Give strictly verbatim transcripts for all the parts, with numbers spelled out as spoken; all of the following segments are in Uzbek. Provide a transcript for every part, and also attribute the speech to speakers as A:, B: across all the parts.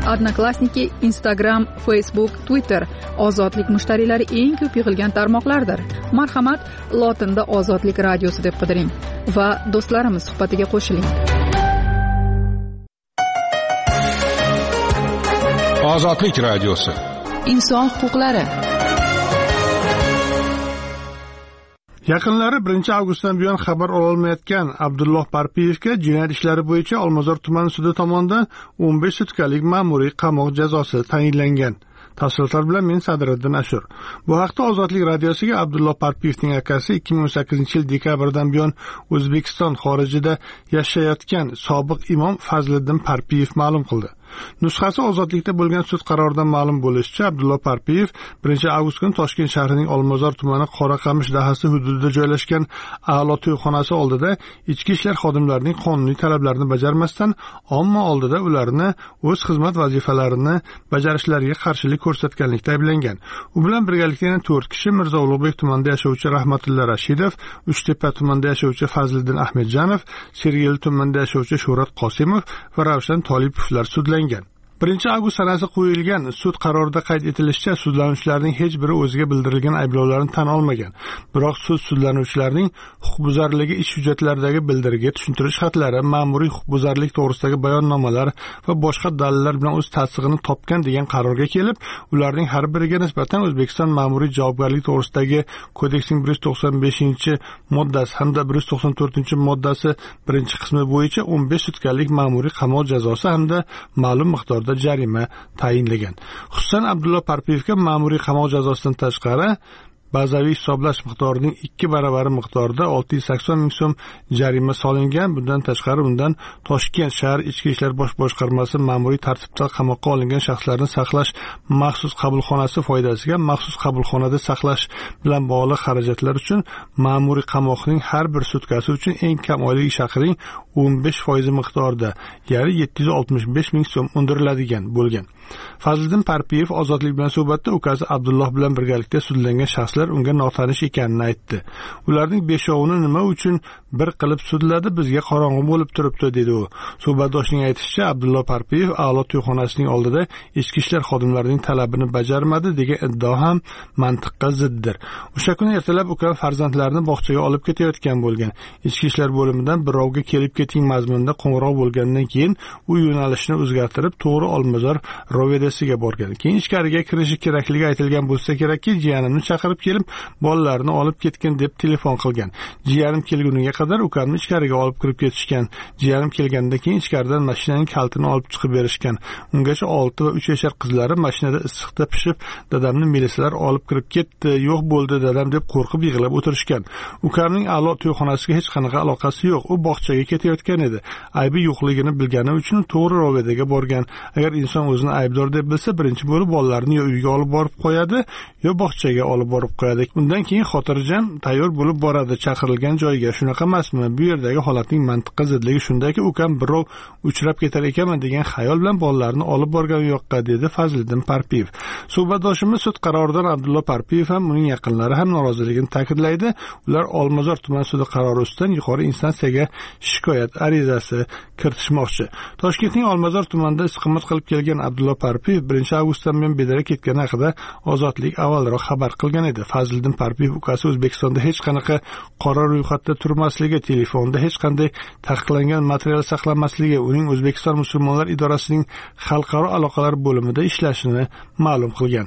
A: Odnoklassniki, Instagram, Facebook, Twitter ozodlik mushtariylari eng ko'p yig'ilgan tarmoqlardir. Marhamat, lotinda Ozodlik radiosi deb qidiring va do'stlarimiz suhbatiga qo'shiling.
B: Ozodlik radiosi.
A: Inson huquqlari.
C: Yaqinlari birinchi avgustdan buyon xabar ololmayotgan Abdulloh Parpiyevga jinoyat ishlari bo'yicha Olmazor tuman sudi tomonidan o'n besh sutkalik ma'muriy qamoq jazosi tayinlangan. Tafsilotlar bilan men Sadriddin Ashur. Bu haqda Ozodlik radiosiga Abdulloh Parpiyevning akasi ikki ming o'n sakkizinchi yil dekabrdan buyon O'zbekiston xorijida yashayotgan sobiq imom Fazliddin Parpiyev ma'lum qildi. Nusxasi Ozodlikda bo'lgan sud qaroridan ma'lum bo'lishicha, Abdulloh Parpiyev birinchi avgust kuni Toshkent shahrining Olmazor tumani Qoraqamish dahasi hududida joylashgan A'lo to'yxonasi oldida ichki ishlar xodimlarining qonuniy talablarini bajarmasdan omma oldida ularni o'z xizmat vazifalarini bajarishlariga qarshilik ko'rsatganlikda ayblangan. U bilan birgalikda yana to'rt kishi Mirzo Ulug'bek tumanida yashovchi Rahmatilla Rashidov, Uchtepa tumanida yashovchi Fazliddin Ahmedjanov, Sergeli tumanida yashovchi Shuhrat Qosimov va Ravshan Tolipovlar sudlangan. birinchi avgust sanasi qo'yilgan sud qarorida qayd etilishicha, sudlanuvchilarning hech biri o'ziga bildirilgan ayblovlarni tan olmagan. Biroq sud sudlanuvchilarning huquqbuzarligi ish hujjatlaridagi bildirgi, tushuntirish xatlari, ma'muriy huquqbuzarlik to'g'risidagi bayonnomalar va boshqa dalillar bilan o'z tasdig'ini topgan degan qarorga kelib, ularning har biriga nisbatan O'zbekiston ma'muriy javobgarlik to'g'risidagi kodeksning bir yuz to'qson beshinchi moddasi hamda bir yuz to'qson to'rtinchi moddasi birinchi qismi bo'yicha o'n besh sutkalik ma'muriy qamoq jazosi hamda ma'lum miqdorda jarima tayinlagan. Xususan, Abdulloh Parpiyevga ma'muriy qamoq jazosidan tashqari bazaviy hisoblash miqdorining ikki baravari miqdorida olti yuz sakson ming so'm jarima solingan. Bundan tashqari undan Toshkent shahar ichki ishlar bosh boshqarmasi ma'muriy tartibda qamoqqa olingan shaxslarni saqlash maxsus qabulxonasi foydasiga maxsus qabulxonada saqlash bilan bog'liq xarajatlar uchun ma'muriy qamoqning har bir sutkasi uchun eng kam oylik ish haqining o'n besh foiz miqdorida, ya'ni yetti yuz oltmish besh ming so'm undiriladigan bo'lgan. Fazliddin Parpiyev Ozodlik bilan suhbatda ukasi Abdulloh bilan birgalikda sudlangan shaxslar unga notanish ekanini aytdi. Ularning beshovini nima uchun bir qilib sudladi, bizga qorong'u bo'lib turibdi, dedi u. Suhbatdoshining aytishicha, Abdulloh Parpiyev A'lo to'yxonasining oldida ichki ishlar xodimlarining talabini bajarmadi degan iddao ham mantiqqa ziddir. O'sha kuni ertalab ukam farzandlarini bog'chaga olib ketayotgan bo'lgan. Ichki ishlar bo'limidan birovga kelib keting mazmunida qo'ng'iroq bo'lgandan keyin u yo'nalishni o'zgartirib to'g'ri Olmazor rovedasiga borgan. Keyin ichkariga kirishi kerakligi aytilgan bo'lsa kerakki, jiyanimni chaqirib kelib, bolalarni olib ketgan deb telefon qilgan. Jiyanim kelguniga qadar ukamni ichkariga olib kirib ketishgan. Jiyanim kelgandan keyin ichkaridan mashinaning kaltini olib chiqib berishgan. Ungacha olti va uch yashar qizlari mashinada issiqda pishib, dadamni militsiyalar olib kirib ketdi, yo'q bo'ldi dadam deb qo'rqib yig'lab o'tirishgan. Ukamning A'lo to'yxonasiga hech qanaqa aloqasi yo'q. U bog'chaga ketayotgan edi. Aybi yo'qligini bilgani uchun to'g'ri rovedaga borgan. Agar inson o'zini aybdor deb bilsa, birinchi bo'lib bolalarni yo uyga olib borib qo'yadi, yo bog'chaga olib borib qo'yadi. Undan keyin xotirjam tayyor bo'lib boradi chaqirilgan joyga. Shunaqa emasmi? Bu yerdagi holatning mantiqqa zidligi shundaki, ukam birov uchrab ketar ekanman degan xayol bilan bolalarni olib borgan yo'qqa, dedi Fazliddin Parpiyev. Suhbatdoshimiz sud qaroridan Abdulloh Parpiyev ham uning yaqinlari ham noroziligini ta'kidlaydi. Ular Olmazor tuman sudi qarori ustidan yuqori instansiyaga shikoyat arizasi kiritishmoqchi. Toshkentning Olmazor tumanida istiqomat qilib kelgan Abdulloh Parpiyev birinchi avgustdan buyon bedarak ketgani haqida Ozodlik avvalroq xabar qilgan edi. Fazliddin Parpiyev ukasi O'zbekistonda hech qanaqa qora ro'yxatda turmasligi, telefonda hech qanday taqiqlangan material saqlanmasligi, uning O'zbekiston musulmonlar idorasining xalqaro aloqalar bo'limida ishlashini ma'lum qilgan.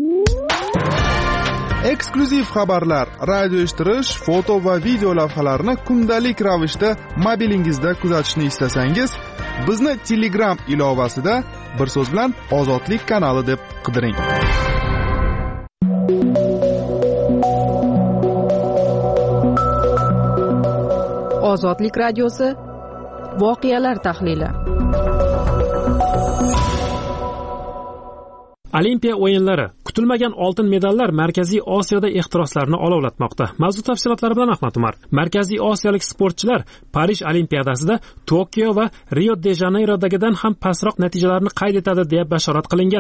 D: Eksklyuziv xabarlar, radio eshittirish, foto va video lavhalarni kundalik ravishda mobilingizda kuzatishni istasangiz, bizni Telegram ilovasida bir so'z bilan Ozodlik kanali deb qidiring.
A: Ozodlik radiosi voqealar tahlili.
E: Olimpiya o'yinlari. Kutilmagan oltin medallar Markaziy Osiyoda ehtiroslarni olovlatmoqda. Mavzu tafsilotlari bilan Ahmad Umar. Markaziy Osiyolik sportchilar Parij Olimpiadasida Tokio va Rio de Janeyrodagidan ham pastroq natijalarni qayd etadi deb bashorat qilingan edi.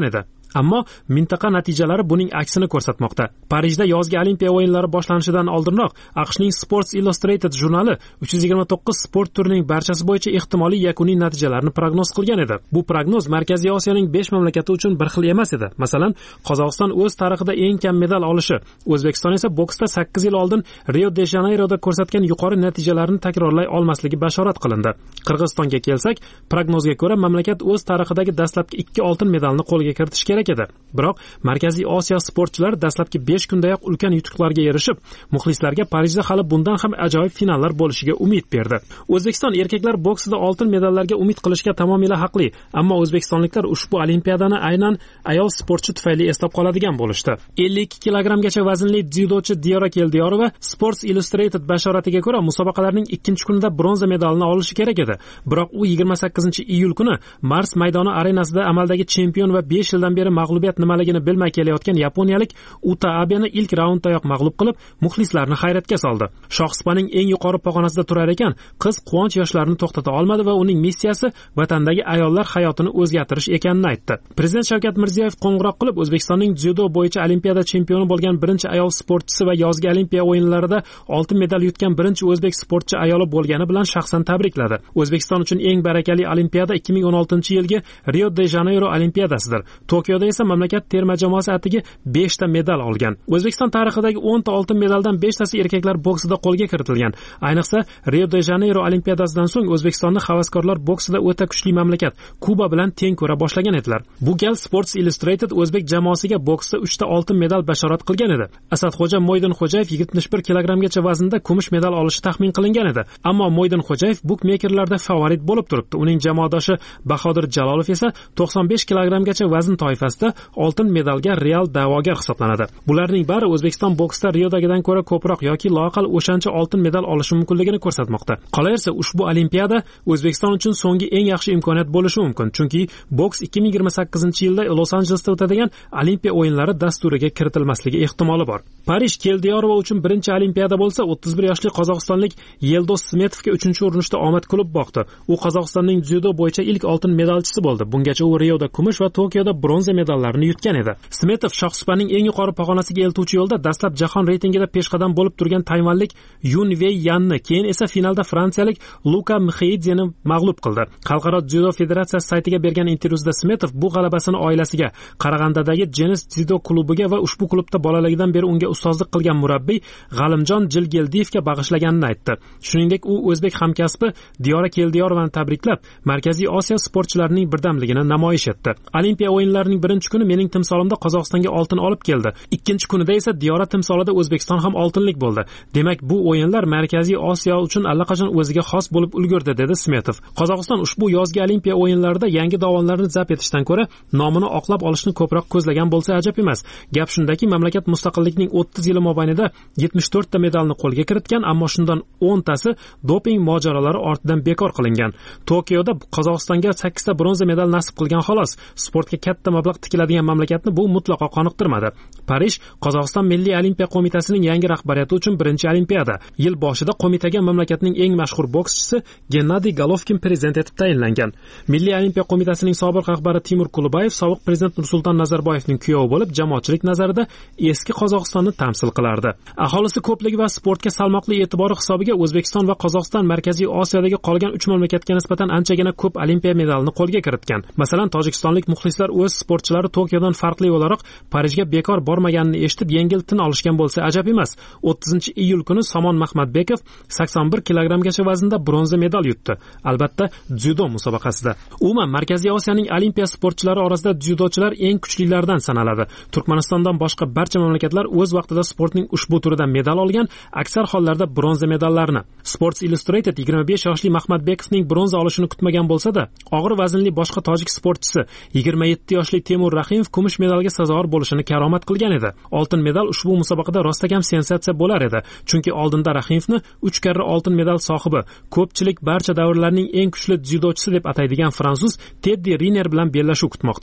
E: ammo mintaqa natijalari buning aksini ko'rsatmoqda. Parijda yozgi Olimpiya o'yinlari boshlanishidan oldinroq AQShning Sports Illustrated jurnali uch yuz yigirma to'qqiz sport turining barchasi bo'yicha ehtimoliy yakuniy natijalarini prognoz qilgan edi. Bu prognoz Markaziy Osiyoning besh mamlakati uchun bir xil emas edi. Masalan, Qozog'iston o'z tarixida eng kam medal olishi, O'zbekiston esa boksda sakkiz yil oldin Rio de Janeyroda ko'rsatgan yuqori natijalarni takrorlay olmasligi bashorat qilindi. Qirg'izistonga kelsak, prognozga ko'ra mamlakat o'z tarixidagi dastlabki ikki oltin medalni qo'lga kiritishi kerak edi. Biroq Markaziy Osiyo sportchilari dastlabki besh kundayoq ulkan yutuqlarga erishib, muxlislarga Parijda hali bundan ham ajoyib finallar bo'lishiga umid berdi. O'zbekiston erkaklar boksida oltin medallarga umid qilishga tamomila haqli, ammo o'zbekistonliklar ushbu olimpiadani aynan ayol sportchi tufayli eslab qoladigan bo'lishdi. ellik ikki kilogrammgacha vaznli dzyudochi Diyora Keldiyorova Sports Illustrated bashoratiga ko'ra musobaqalarning ikkinchi kunida bronza medalini olishi kerak edi. Biroq u yigirma sakkizinchi iyul kuni Mars maydoni arenasida amaldagi chempion va besh yildan beri mag'lubiyat nimaligini bilmay kelayotgan yaponiyalik Uta Abeni ilk raunddayoq mag'lub qilib, muxlislarni hayratga soldi. Shohsupaning eng yuqori pog'onasida turar ekan, qiz quvonch yoshlarini to'xtata olmadi va uning missiyasi vatandagi ayollar hayotini o'zgartirish ekanini aytdi. Prezident Shavkat Mirziyoyev qo'ng'iroq qilib, O'zbekistonning dzyudo bo'yicha olimpiada chempioni bo'lgan birinchi ayol sportchisi va yozgi olimpiya o'yinlarida oltin medal yutgan birinchi o'zbek sportchi ayoli bo'lgani bilan shaxsan tabrikladi. O'zbekiston uchun eng barakali olimpiada ikki ming o'n oltinchi yilgi Rio de Janeyro olimpiadasidir. Tokioda esa mamlakat terma jamoasi atigi besh ta medal olgan. O'zbekiston tarixidagi o'n ta oltin medaldan besh tasi erkaklar boksida qo'lga kiritilgan. Ayniqsa Rio de Janeyro olimpiadasidan so'ng O'zbekistonni havaskorlar boksida o'ta kuchli mamlakat Kuba bilan teng ko'ra boshlagan edilar. Bu gal Sports Illustrated o'zbek jamoasiga boksda uch ta oltin medal bashorat qilgan edi. Asadxo'ja Mo'ydinxo'jayev yetmish bir kilogrammgacha vaznda kumush medal olishi taxmin qilingan edi. Ammo Mo'ydinxo'jayev bukmekerlarda favorit bo'lib turibdi. Uning jamoadoshi Bahodir Jalolov esa to'qson besh kilogrammgacha vazn toifasida oltin medalga real da'vogar hisoblanadi. Bularning bari O'zbekiston boksda Riodagidan ko'ra ko'proq yoki loaqal o'shancha oltin medal olishi mumkinligini ko'rsatmoqda. Qolaversa, ushbu olimpiada O'zbekiston uchun so'nggi eng yaxshi imkoniyat bo'lishi mumkin, chunki boks ikki ming yigirma sakkizinchi yilda Los-Anjelesda o'tadigan Olimpiya o'yinlari dasturiga kiritilmasligi ehtimoli bor. Parij Keldiyorova uchun birinchi olimpiada bo'lsa, o'ttiz bir yoshli qozog'istonlik Yeldos Smetovga uchinchi urinishda omad kulib boqdi. U Qozog'istonning dzyudo bo'yicha ilk oltin medalchisi bo'ldi. Bungacha u Rioda kumush va Tokioda bronza medallarni yutgan edi. Smetov shohsupaning eng yuqori pog'onasiga eltuvchi yo'lda dastlab jahon reytingida peshqadam bo'lib turgan tayvanlik Yun Wei Yanni, keyin esa finalda fransiyalik Luka Mxeidzeni mag'lub qildi. Xalqaro dzyudo federatsiyasi saytiga bergan intervyusida Smetov bu g'alabasini oilasiga, Qarag'andadagi Jenis dzyudo klubiga va ushbu klubda bolaligidan beri unga ustozlik qilgan murabbiy G'alimjon Jilgeldiyevga bag'ishlaganini aytdi. Shuningdek, u o'zbek hamkasbi Diyora Keldiyorovani tabriklab, Markaziy Osiyo sportchilarining birdamligini namoyish etdi. Olimpiya o'yinlarining birinchi kuni mening timsolimda Qozog'istonga oltin olib keldi. Ikkinchi kunida esa Diyora timsolida O'zbekiston ham oltinlik bo'ldi. Demak, bu o'yinlar Markaziy Osiyo uchun allaqachon o'ziga xos bo'lib ulgurdi, dedi Smetov. Qozog'iston ushbu yozgi olimpiya o'yinlarida yangi dovonlarni zabt etishdan ko'ra nomini oqlab olishni ko'proq ko'zlagan bo'lsa ajab emas. Gap shundaki, mamlakat mustaqillikning o'ttiz yili mobaynida yetmish to'rt ta medalni qo'lga kiritgan, ammo shundan o'n tasi doping mojarolari ortidan bekor qilingan. Tokioda Qozog'istonga sakkiz ta bronza medal nasib qilgan xolos. Sportga katta mablag' tikiladigan mamlakatni bu mutlaqo qoniqtirmadi. Parij Qozog'iston Milliy olimpiya qo'mitasining yangi rahbariyati uchun birinchi olimpiada. Yil boshida qo'mitaga mamlakatning eng mashhur bokschisi Gennadiy Golovkin prezident etib tayinlangan. Milliy olimpiya qo'mitasining sobiq rahbari Timur Kulubayev sobiq prezident Nursulton Nazarboyevning kuyovi bo'lib, jamoatchilik nazarida eski Qozog'istonni tamsil qilardi. Aholisi ko'pligi va sportga salmoqli e'tibori hisobiga O'zbekiston va Qozog'iston Markaziy Osiyodagi qolgan uch mamlakatga nisbatan anchagina ko'p olimpiya medalini qo'lga kiritgan. Masalan, tojikistonlik muxlislar o'z sportchilari Tokiodan farqli o'laroq Parijga bekor bormaganini eshitib yengil tin olishgan bo'lsa ajab emas. o'ttizinchi iyul kuni Somon Mahmadbekov sakson bir kilogrammgacha vaznda bronza medal yutdi. Albatta, dzyudo musobaqasida. Umuman Markaziy Osiyoning olimpiya sportchilari orasida dzyudochilar eng kuchlilardan sanaladi. Turkmanistondan boshqa barcha mamlakatlar o'z vaqtida sportning ushbu turidan medal olgan, aksar hollarda bronza medallarni. Sports Illustrated yigirma besh yoshli Mahmadbekovning bronza olishini kutmagan bo'lsa-da, og'ir vaznli boshqa tojik sportchisi yigirma yetti yoshli Temur Rahimov kumush medalga sazovor bo'lishini karomat qilgan edi. Oltin medal ushbu musobaqada rostakam sensatsiya bo'lar edi, chunki oldinda Rahimovni uch karra oltin medal sohibi, ko'pchilik barcha davrlarning eng kuchli dzyudochisi deb ataydigan fransuz Teddy Riner bilan bellashuv kutmoqda.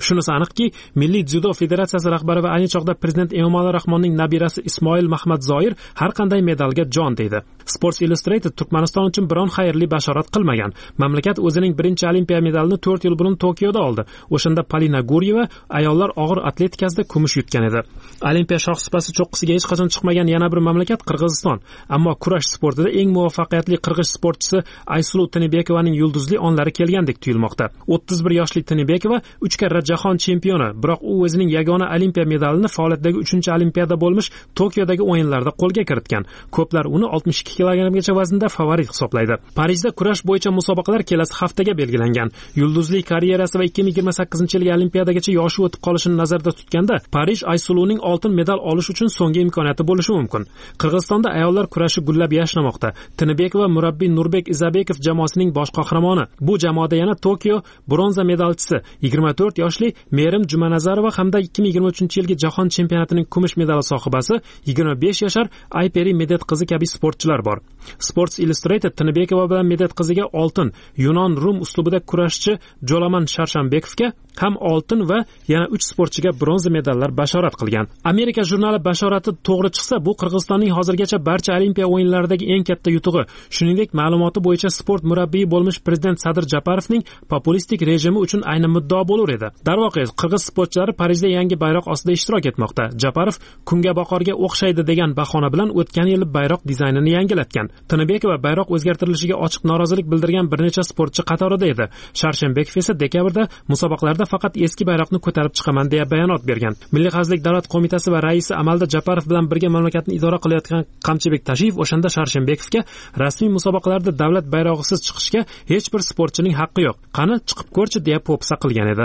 E: Shunisi aniqki, Milliy dzyudo federatsiyasi rahbari va ayni chog'da prezident Emomali Rahmonning nabirasi Ismoil Mahmadzoir har qanday medalga jon deydi. Sports Illustrated Turkmaniston uchun biron xayrli bashorat qilmagan. Mamlakat o'zining birinchi olimpiya medalini to'rt yil burun Tokioda oldi. O'shanda Polina Guryeva ayollar og'ir atletikasida kumush yutgan edi. Olimpiya shohsupasi cho'qqisiga hech qachon chiqmagan yana bir mamlakat Qirg'iziston. Ammo kurash sportida eng muvaffaqiyatli qirg'iz sportchisi Aysulu Tinibekovaning yulduzli onlari kelgandek tuyulmoqda. o'ttiz bir yoshli Tinibekova uch karra jahon chempioni, biroq u o'zining yagona olimpiya medalini faoliyatdagi uchinchi olimpiyada bo'lmish Tokiodagi o'yinlarda qo'lga kiritgan. Ko'plar uni oltmish ikki kilogramgacha vaznda favorit hisoblaydi. Parijda kurash bo'yicha musobaqalar kelasi haftaga belgilangan. Yulduzli karyerasi va ikki ming yigirma sakkizinchi yilgi olimpiyadagacha yoshi o'tib qolishini nazarda tutganda, Parij Aysuluning oltin medal olish uchun so'nggi imkoniyati bo'lishi mumkin. Qirg'izistonda ayollar kurashi gullab yashnamoqda. Tinibekova murabbiy Nurbek Izabekov jamoasining bosh qahramoni. Bu jamoada yana Tokio bronza medalchisi yigirma to'rt yoshli Merim Jumanazarova hamda ikki ming yigirma uchinchi yilgi jahon chempionatining kumush medali sohibasi yigirma besh yashar Ayperi Medet qizi kabi sportchilar bor. Sports Illustrated Tinibekova bilan Medet qiziga oltin, Yunon Rum uslubida kurashchi Jolaman Sharshambekovga ham oltin va yana uch sportchiga bronza medallar bashorat qilgan. Amerika jurnali bashorati to'g'ri chiqsa, bu Qirg'izistonning hozirgacha barcha olimpiya o'yinlaridagi eng katta yutug'i. Shuningdek, ma'lumoti bo'yicha sport murabbiyi bo'lmish prezident Sadir Japarovning populistik rejimi uchun ayni muddao bo'lar edi. Darvoqe, qirg'iz sportchilari Parijda yangi bayroq ostida ishtirok etmoqda. Japarov kungaboqarga o'xshaydi degan bahona bilan o'tgan yil bayroq dizaynini yangilatgan. Tinibekova bayroq o'zgartirilishiga ochiq norozilik bildirgan bir necha sportchi qatorida edi. Sharshenbekov esa dekabrda musobaqalarda faqat eski bayroqni ko'tarib chiqaman deya bayonot bergan. Milliy xavfsizlik davlat qo'mitasi va raisi amalda Japarov bilan birga mamlakatni idora qilayotgan Qamchibek Tashiyev o'shanda Sharshenbekovga rasmiy musobaqalarda davlat bayrog'isiz chiqishga hech bir sportchining haqqi yo'q. Qani chiqib ko'rchi deya po'pisa qilgan edi.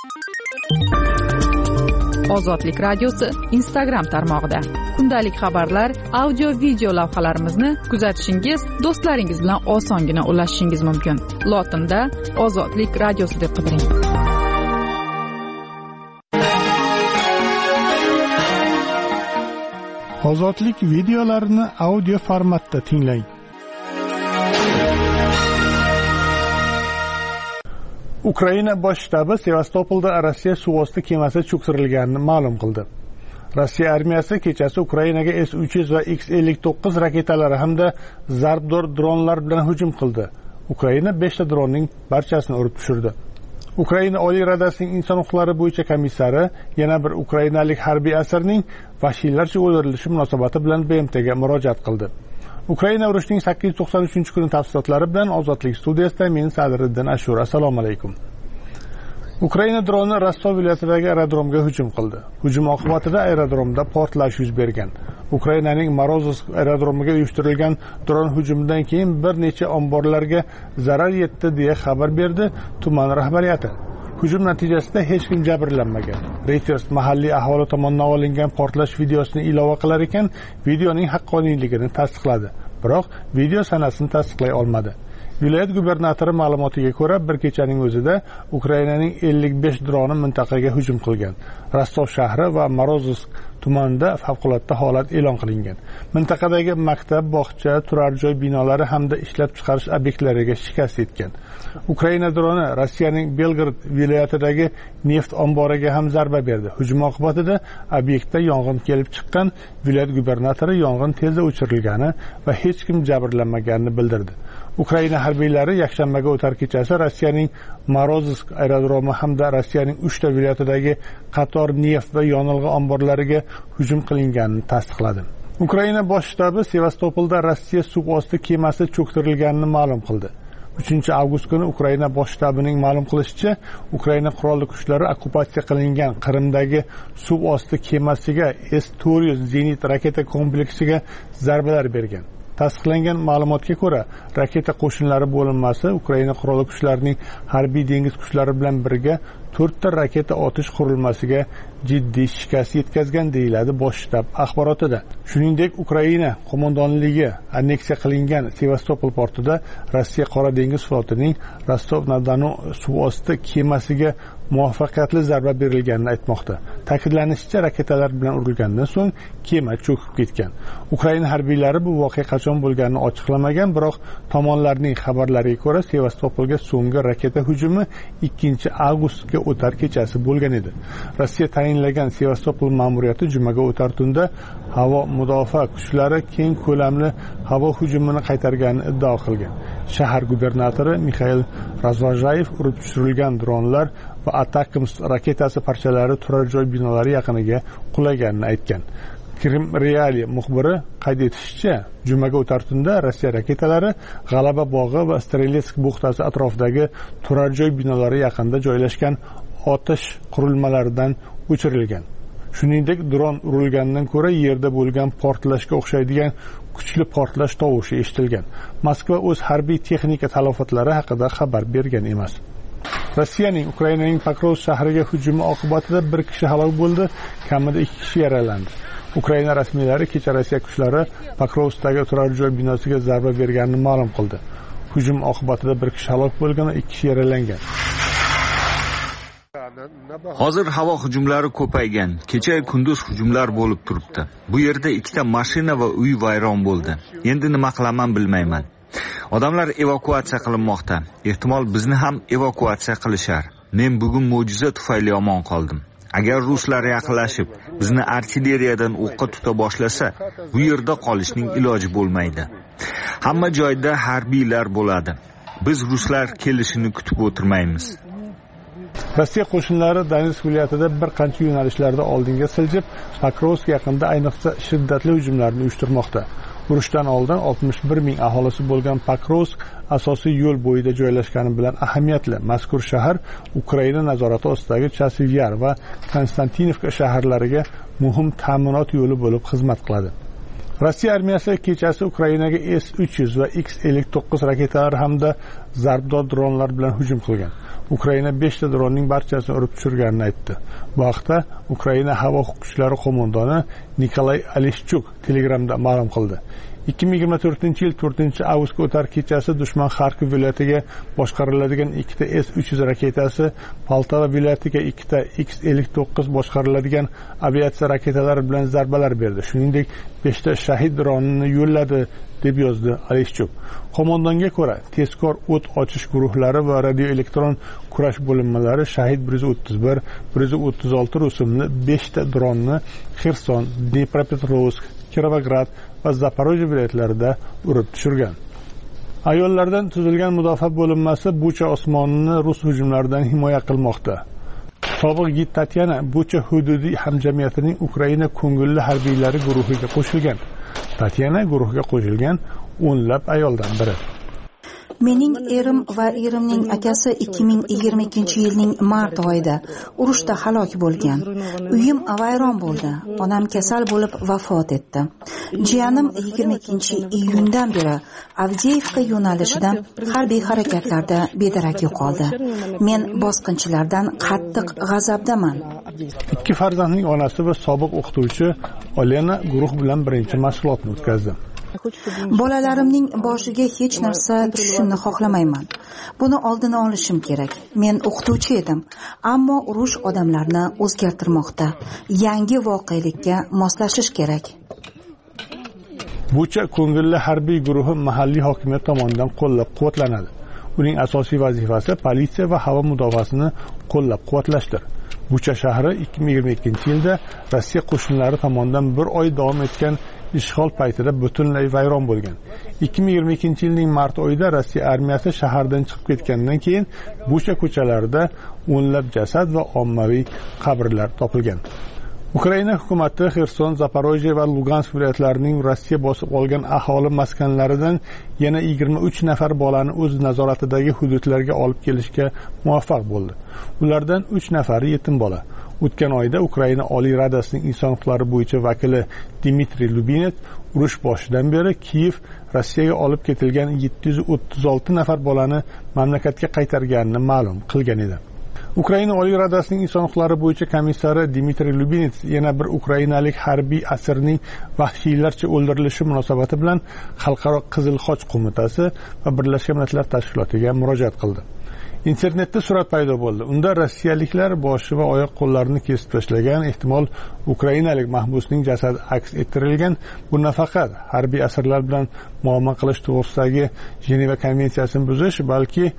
A: Ozodlik radiosi Instagram tarmog'ida kundalik xabarlar, audio video lavhalarimizni kuzatishingiz, do'stlaringiz bilan osongina ulashishingiz mumkin. Lotinda Ozodlik radiosi deb qidiring.
C: Ozodlik videolarini audio formatda tinglang. Ukraina bosh shtabi Sevastopolda Rossiya suvosti kemasi cho'ktirilganini ma'lum qildi. Rossiya armiyasi kechasi Ukrainaga S uch yuz va X ellik to'qqiz raketalari hamda zarbdor dronlar bilan hujum qildi. Ukraina besh ta dronning barchasini urib tushirdi. Ukraina Oliy Radasining inson huquqlari bo'yicha komissari yana bir ukrainalik harbiy asirning vahshiylarcha o'ldirilishi munosabati bilan B M T'ga murojaat qildi. Ukraina urushining sakkiz yuz to'qson uchinchi kuni tafsilotlari bilan Ozodlik studiyasida men Sadiriddin Ashur. Assalomu alaykum. Ukraina droni Rostov viloyatidagi aerodromga hujum qildi. Hujum oqibatida aerodromda portlash yuz bergan. Ukrainaning Morozovsk aerodromiga uyushtirilgan dron hujumidan keyin bir necha omborlarga zarar yetdi deya xabar berdi tuman rahbariyati. Hujum natijasida hech kim jabrlanmagan. Reuters mahalliy aholi tomonidan olingan portlash videosini ilova qilar ekan, videoning haqqoniyligini tasdiqladi. Biroq video sanasini tasdiqlay olmadi. Viloyat gubernatori ma'lumotiga ko'ra, bir kechaning o'zida Ukrainaning ellik besh droni mintaqaga hujum qilgan. Rostov shahri va Morozovsk tumanida favqulodda holat e'lon qilingan. Mintaqadagi maktab, bog'cha, turar joy binolari hamda ishlab chiqarish obyektlariga shikast yetgan. Ukraina droni Rossiyaning Belgorod viloyatidagi neft omboriga ham zarba berdi. Hujum oqibatida obyektda yong'in kelib chiqqan. Viloyat gubernatori yong'in tezda o'chirilgani va hech kim jabrlanmaganini bildirdi. Ukraina harbiylari yakshanbaga o'tar kechasi Rossiyaning Morozovsk aerodromi hamda Rossiyaning uchta viloyatidagi qator neft va yonilg'i omborlariga hujum qilinganini tasdiqladi. Ukraina bosh shtabi Sevastopolda Rossiya suv osti kemasi cho'ktirilganini ma'lum qildi. uchinchi avgust kuni Ukraina bosh shtabining ma'lum qilishicha, Ukraina qurolli kuchlari okkupatsiya qilingan Qrimdagi suv osti kemasiga S to'rt yuz zenit raketa kompleksiga zarbalar bergan. Tasdiqlangan ma'lumotga ko'ra, raketa qo'shinlari bo'linmasi Ukraina qurolli kuchlarining harbiy dengiz kuchlari bilan birga to'rtta raketa otish qurilmasiga jiddiy shikast yetkazgan deyiladi bosh shtab axborotida. Shuningdek, Ukraina qo'mondonligi anneksiya qilingan Sevastopol portida Rossiya Qora dengiz flotining Rostov-na-Donu suv osti kemasiga muvaffaqiyatli zarba berilganini aytmoqda. Ta'kidlanishicha, raketalar bilan urilgandan so'ng kema cho'kib ketgan. Ukraina harbiylari bu voqea qachon bo'lganini ochiqlamagan, biroq tomonlarning xabarlariga ko'ra Sevastopolga so'nggi raketa hujumi ikkinchi avgustga o'tar kechasi bo'lgan edi. Rossiya tayinlagan Sevastopol ma'muriyati jumaga o'tar tunda havo mudofaa kuchlari keng ko'lamli havo hujumini qaytarganini iddao qilgan. Shahar gubernatori Mixail Razvajayev urib tushirilgan dronlar va Atakms raketasi parchalari turar joy binolari yaqiniga qulaganini aytgan. Krim Reali muxbiri qayd etishicha, jumaga o'tar tunda Rossiya raketalari G'alaba bog'i va Strelets buxtasi atrofidagi turar joy binolari yaqinida joylashgan otish qurilmalaridan o'chirilgan. Shuningdek, dron urilganidan ko'ra yerda bo'lgan portlashga o'xshaydigan kuchli portlash tovushi eshitilgan. Moskva o'z harbiy texnika talofatlari haqida xabar bergan emas. Rossiyaning Ukrainaning Pokrovsk shahriga hujumi oqibatida bir kishi halok bo'ldi, kamida ikki kishi yaralandi. Ukraina rasmiylari kecha Rossiya kuchlari Pokrovskdagi turar joy binosiga zarba berganini ma'lum qildi. Hujum oqibatida bir kishi halok bo'lgan va ikki kishi yaralangan.
F: Hozir havo hujumlari ko'paygan. Kecha kunduz hujumlar bo'lib turibdi. Bu yerda ikkita mashina va uy vayron bo'ldi. Endi nima qilaman bilmayman. Odamlar evakuatsiya qilinmoqda. Ehtimol bizni ham evakuatsiya qilishar. Men bugun mo'jiza tufayli omon qoldim. Agar ruslar yaqinlashib, bizni artilleriyadan o'qqa tuta boshlasa, bu yerda qolishning iloji bo'lmaydi. Hamma joyda harbiylar bo'ladi. Biz ruslar kelishini kutib o'tirmaymiz.
C: Rossiya qo'shinlari Donetsk viloyatida bir qancha yo'nalishlarda oldinga siljib, Pokrovsk yaqinida ayniqsa shiddatli hujumlarni uyushtirmoqda. Urushdan oldin oltmish bir ming aholisi bo'lgan Pokrovsk asosiy yo'l bo'yida joylashgani bilan ahamiyatli. Mazkur shahar Ukraina nazorati ostidagi Chasivyar va Konstantinovka shaharlariga muhim ta'minot yo'li bo'lib xizmat qiladi. Rossiya armiyasi kechasi Ukrainaga S uch yuz va X ellik to'qqiz raketalar hamda zarbdor dronlar bilan hujum qilgan. Ukraina besh ta dronning barchasini urib tushirganini aytdi. Bu haqda Ukraina havo kuchlari qo'mondoni Nikolay Aleshchuk Telegramda ma'lum qildi. ikki ming yigirma to'rtinchi yil to'rtinchi avgustga o'tar kechasi dushman Xarkov viloyatiga boshqariladigan ikkita S uch yuz raketasi, Poltava viloyatiga ikkita X ellik to'qqiz boshqariladigan aviatsiya raketalari bilan zarbalar berdi. Shuningdek, besh ta shahid dronini yo'lladi, deb yozdi Aleshchuk. Qo'mondonga ko'ra, tezkor o't ochish guruhlari va radioelektron kurash bo'linmalari shahid bir yuz o'ttiz bir, bir yuz o'ttiz olti rusumli besh ta dronni Xerson, Dnepropetrovsk, Kirovograd va Zaporojye viloyatlarida urib tushirgan. Ayollardan tuzilgan mudofaa bo'linmasi Bucha osmonini rus hujumlaridan himoya qilmoqda. Sobiq gid Tatyana Bucha hududiy hamjamiyatining Ukraina ko'ngilli harbiylari guruhiga qo'shilgan. Tatyana guruhga qo'shilgan o'nlab ayoldan biri.
G: Mening erim va erimning akasi ikki ming yigirma ikkinchi yilning mart oyida urushda halok bo'lgan. Uyim vayron bo'ldi. Onam kasal bo'lib vafot etdi. Jiyanim yigirma ikkinchi iyundan beri Avdiyevka yo'nalishidan harbiy harakatlarda bedarak yo'qoldi. Men bosqinchilardan qattiq g'azabdaman.
C: Ikki farzandning onasi va sobiq o'qituvchi Olena guruh bilan birinchi mashg'ulotni o'tkazdi.
G: Bolalarimning boshiga hech narsa tushishini xohlamayman. Buni oldini olishim kerak. Men o'qituvchi edim, ammo urush odamlarni o'zgartirmoqda. Yangi voqelikka moslashish kerak.
C: Bucha ko'ngilli harbiy guruhi mahalliy hokimiyat tomonidan qo'llab-quvvatlanadi. Uning asosiy vazifasi politsiya va havo mudofaasini qo'llab-quvvatlashdir. Bucha shahri ikki ming yigirma ikkinchi yilda Rossiya qo'shinlari tomonidan bir oy davom etgan ishg'ol paytida butunlay vayron bo'lgan. ikki ming yigirma ikkinchi yilning mart oyida Rossiya armiyasi shahardan chiqib ketgandan keyin Bucha ko'chalarida o'nlab jasad va ommaviy qabrlar topilgan. Ukraina hukumati Xerson, Zaporojye va Lugansk viloyatlarining Rossiya bosib olgan aholi maskanlaridan yana yigirma uch nafar bolani o'z nazoratidagi hududlarga olib kelishga muvaffaq bo'ldi. Ulardan uch nafari yetim bola. O'tgan oyda Ukraina Oliy Radasining inson huquqlari bo'yicha vakili Dmitriy Lubinet urush boshidan beri Kiyev Rossiyaga olib ketilgan yetti yuz o'ttiz olti nafar bolani mamlakatga qaytarganini ma'lum qilgan edi. Ukraina Oliy Radasining inson huquqlari bo'yicha komissari Dmitriy Lubinet yana bir ukrainalik harbiy asirning vahshiylarcha o'ldirilishi munosabati bilan Xalqaro Qizil Xoch qo'mitasi va Birlashgan Millatlar Tashkilotiga murojaat qildi. Internetda surat paydo bo'ldi. Unda rossiyaliklar boshi va oyoq qo'llarini kesib tashlagan, ehtimol ukrainalik mahbusning jasadi aks ettirilgan. Bu nafaqat harbiy asirlar bilan muomala qilish to'g'risidagi Jeneva konvensiyasini buzish, balki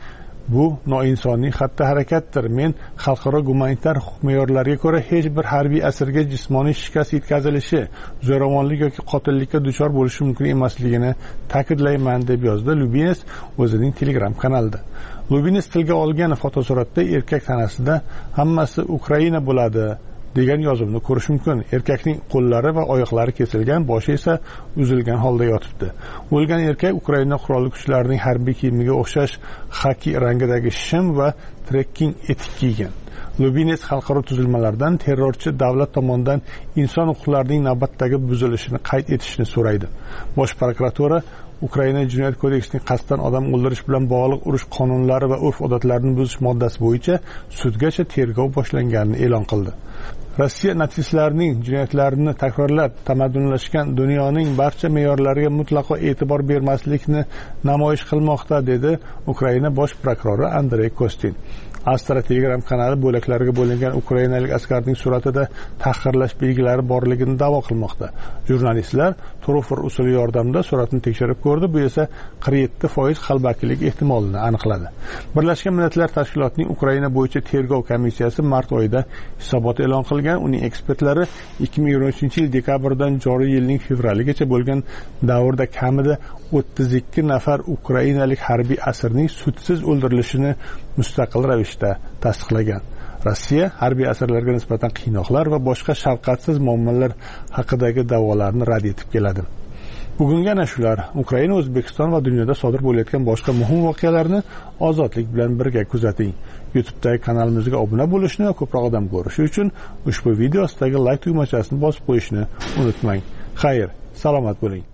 C: Bu noinsoniy xatti-harakatdir. Men xalqaro gumanitar huquq me'yorlariga ko'ra hech bir harbiy asirga jismoniy shikast yetkazilishi, zo'ravonlik yoki qotillikka duchor bo'lishi mumkin emasligini ta'kidlayman, deb yozdi Lubinets o'zining Telegram kanalida. Lubinets tilga olgan fotosuratda erkak tanasida hammasi Ukraina bo'ladi degan yozuvni ko'rish mumkin. Erkakning qo'llari va oyoqlari kesilgan, boshi esa uzilgan holda yotibdi. O'lgan erkak Ukraina qurolli kuchlarining harbiy kiyimiga o'xshash xaki rangidagi shim va trekking etik kiygan. Lubinets xalqaro tuzilmalardan terrorchi davlat tomonidan inson huquqlarining navbatdagi buzilishini qayd etishni so'raydi. Bosh prokuratura Ukraina jinoyat kodeksining qasddan odam o'ldirish bilan bog'liq urush qonunlari va urf-odatlarini buzish moddasi bo'yicha sudgacha tergov boshlanganini e'lon qildi. Rossiya natsistlarning jinoyatlarini takrorlab tamaddunlashgan dunyoning barcha me'yorlariga mutlaqo e'tibor bermaslikni namoyish qilmoqda, dedi Ukraina bosh prokurori Andrey Kostin. Astra Telegram kanali bo'laklariga bo'lingan ukrainalik askarning suratida tahqirlash belgilari borligini da'vo qilmoqda. Jurnalistlar Trofer usuli yordamida suratni tekshirib ko'rdi, bu esa qirq yetti foiz qalbakilik ehtimolini aniqladi. Birlashgan Millatlar Tashkilotining Ukraina bo'yicha tergov komissiyasi mart oyida hisobot e'lon qilgan. Uning ekspertlari ikki ming yigirma uchinchi yil dekabrdan joriy yilning fevraligacha bo'lgan davrda kamida o'ttiz ikki nafar ukrainalik harbiy asirning sudsiz o'ldirilishini mustaqil ravishda tasdiqlagan. Rossiya harbiy asirlarga nisbatan qiynoqlar va boshqa shafqatsiz muomalalar haqidagi da'volarni rad etib keladi. Bugungi ana shular. Ukraina, O'zbekiston va dunyoda sodir bo'layotgan boshqa muhim voqealarni ozodlik bilan birga kuzating. YouTube'dagi kanalimizga obuna bo'lishni va ko'proq odam ko'rishi uchun ushbu video ostidagi like tugmachasini bosib qo'yishni unutmang. Xayr, salomat bo'ling.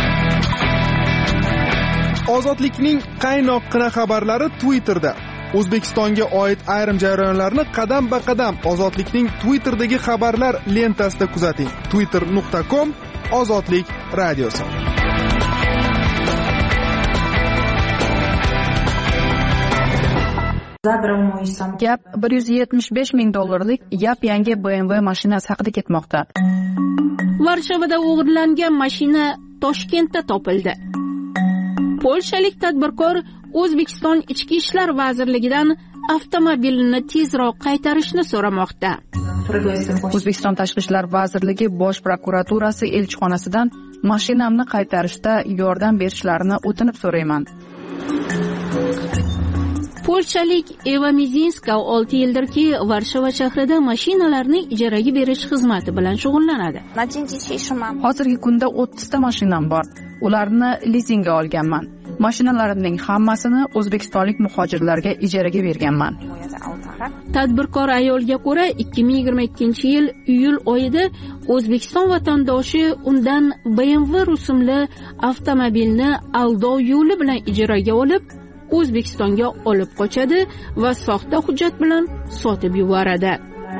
D: Ozodlikning qaynoqqina xabarlari Twitterda. O'zbekistonga oid ayrim jarayonlarni qadam-ba-qadam Ozodlikning Twitter'dagi xabarlar lentasida kuzating. twitter nuqta com Ozodlik radiosi.
A: Gap bir yuz yetmish besh ming dollarlik yap yangi B M W mashinasi haqida ketmoqda.
H: Varshavada o'g'irlangan mashina Toshkentda topildi. Polshalik tadbirkor O'zbekiston Ichki ishlar vazirligidan avtomobilni tezroq qaytarishni so'ramoqda.
A: O'zbekiston Tashqi ishlar vazirligi bosh prokuraturasi elchixonasidan mashinamni qaytarishda yordam berishlarini o'tinib so'rayman.
H: Polshalik Eva Mizinska olti yildirki Varshava shahrida mashinalarni ijaraga berish xizmati bilan shug'ullanadi.
A: Hozirgi kunda o'ttiz ta mashinam bor. Ularni lizingga olganman. Mashinalarimning hammasini o'zbekistonlik muhojirlarga ijaraga berganman.
H: Tadbirkor ayolga ko'ra ikki ming yigirma ikkinchi yil iyul oyida O'zbekiston vatandoshi undan B M W rusumli avtomobilni aldov yo'li bilan ijaraga olib, O'zbekistonga olib qochadi va soxta hujjat bilan sotib yuboradi.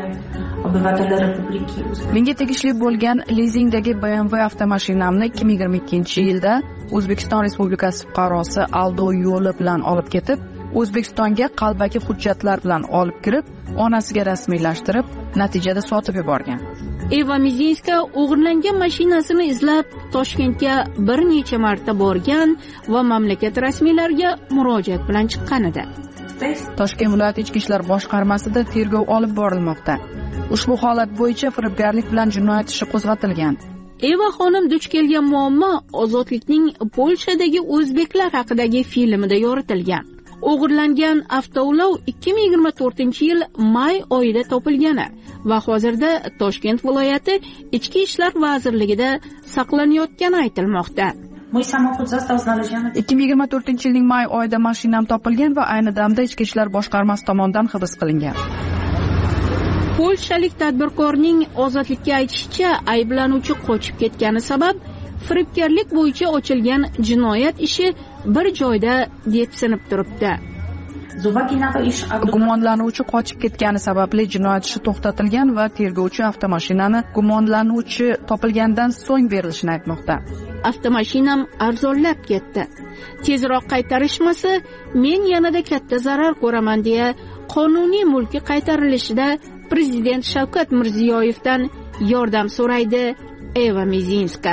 A: Menga tegishli bo'lgan lizingdagi B M W avtomashinamni ikki ming yigirma ikkinchi yilda O'zbekiston Respublikasi fuqarosi aldov yo'li bilan olib ketib, O'zbekistonga qalbaki hujjatlar bilan olib kirib, onasiga rasmiylashtirib, natijada sotib yuborgan.
H: Eva Mizinska o'g'irlangan mashinasini izlab Toshkentga bir necha marta borgan va mamlakat rasmiylariga murojaat bilan chiqqan edi.
A: Toshkent viloyat ichki ishlar boshqarmasida tergov olib borilmoqda. Ushbu holat bo'yicha firibgarlik bilan jinoyat ishi qo'zg'atilgan.
H: Eva xonim duch kelgan muammo Ozodlikning Polshadagi o'zbeklar haqidagi filmida yoritilgan. O'g'irlangan avtoulov ikki ming yigirma to'rtinchi yil may oyida topilgani va hozirda Toshkent viloyati Ichki ishlar vazirligida saqlanayotgani aytilmoqda.
A: ikki ming yigirma to'rtinchi yilning may oyida mashinam topilgan va ayni damda Ichki ishlar boshqarmasi tomonidan hibs qilingan.
H: Polshalik tadbirkorning Ozodlikka aytishicha, ayblanuvchi qochib ketgani sabab firibgarlik bo'yicha ochilgan jinoyat ishi bir joyda depsinib turibdi.
A: Gumonlanuvchi qochib ketgani sababli jinoyat ishi to'xtatilgan va tergovchi avtomashinani gumonlanuvchi topilgandan so'ng berilishini aytmoqda.
H: Avtomashinam arzonlab ketdi. Tezroq qaytarishmasa, men yanada katta zarar ko'raman deya qonuniy mulki qaytarilishida Prezident Shavkat Mirziyoyevdan yordam so'raydi Eva Mizinska.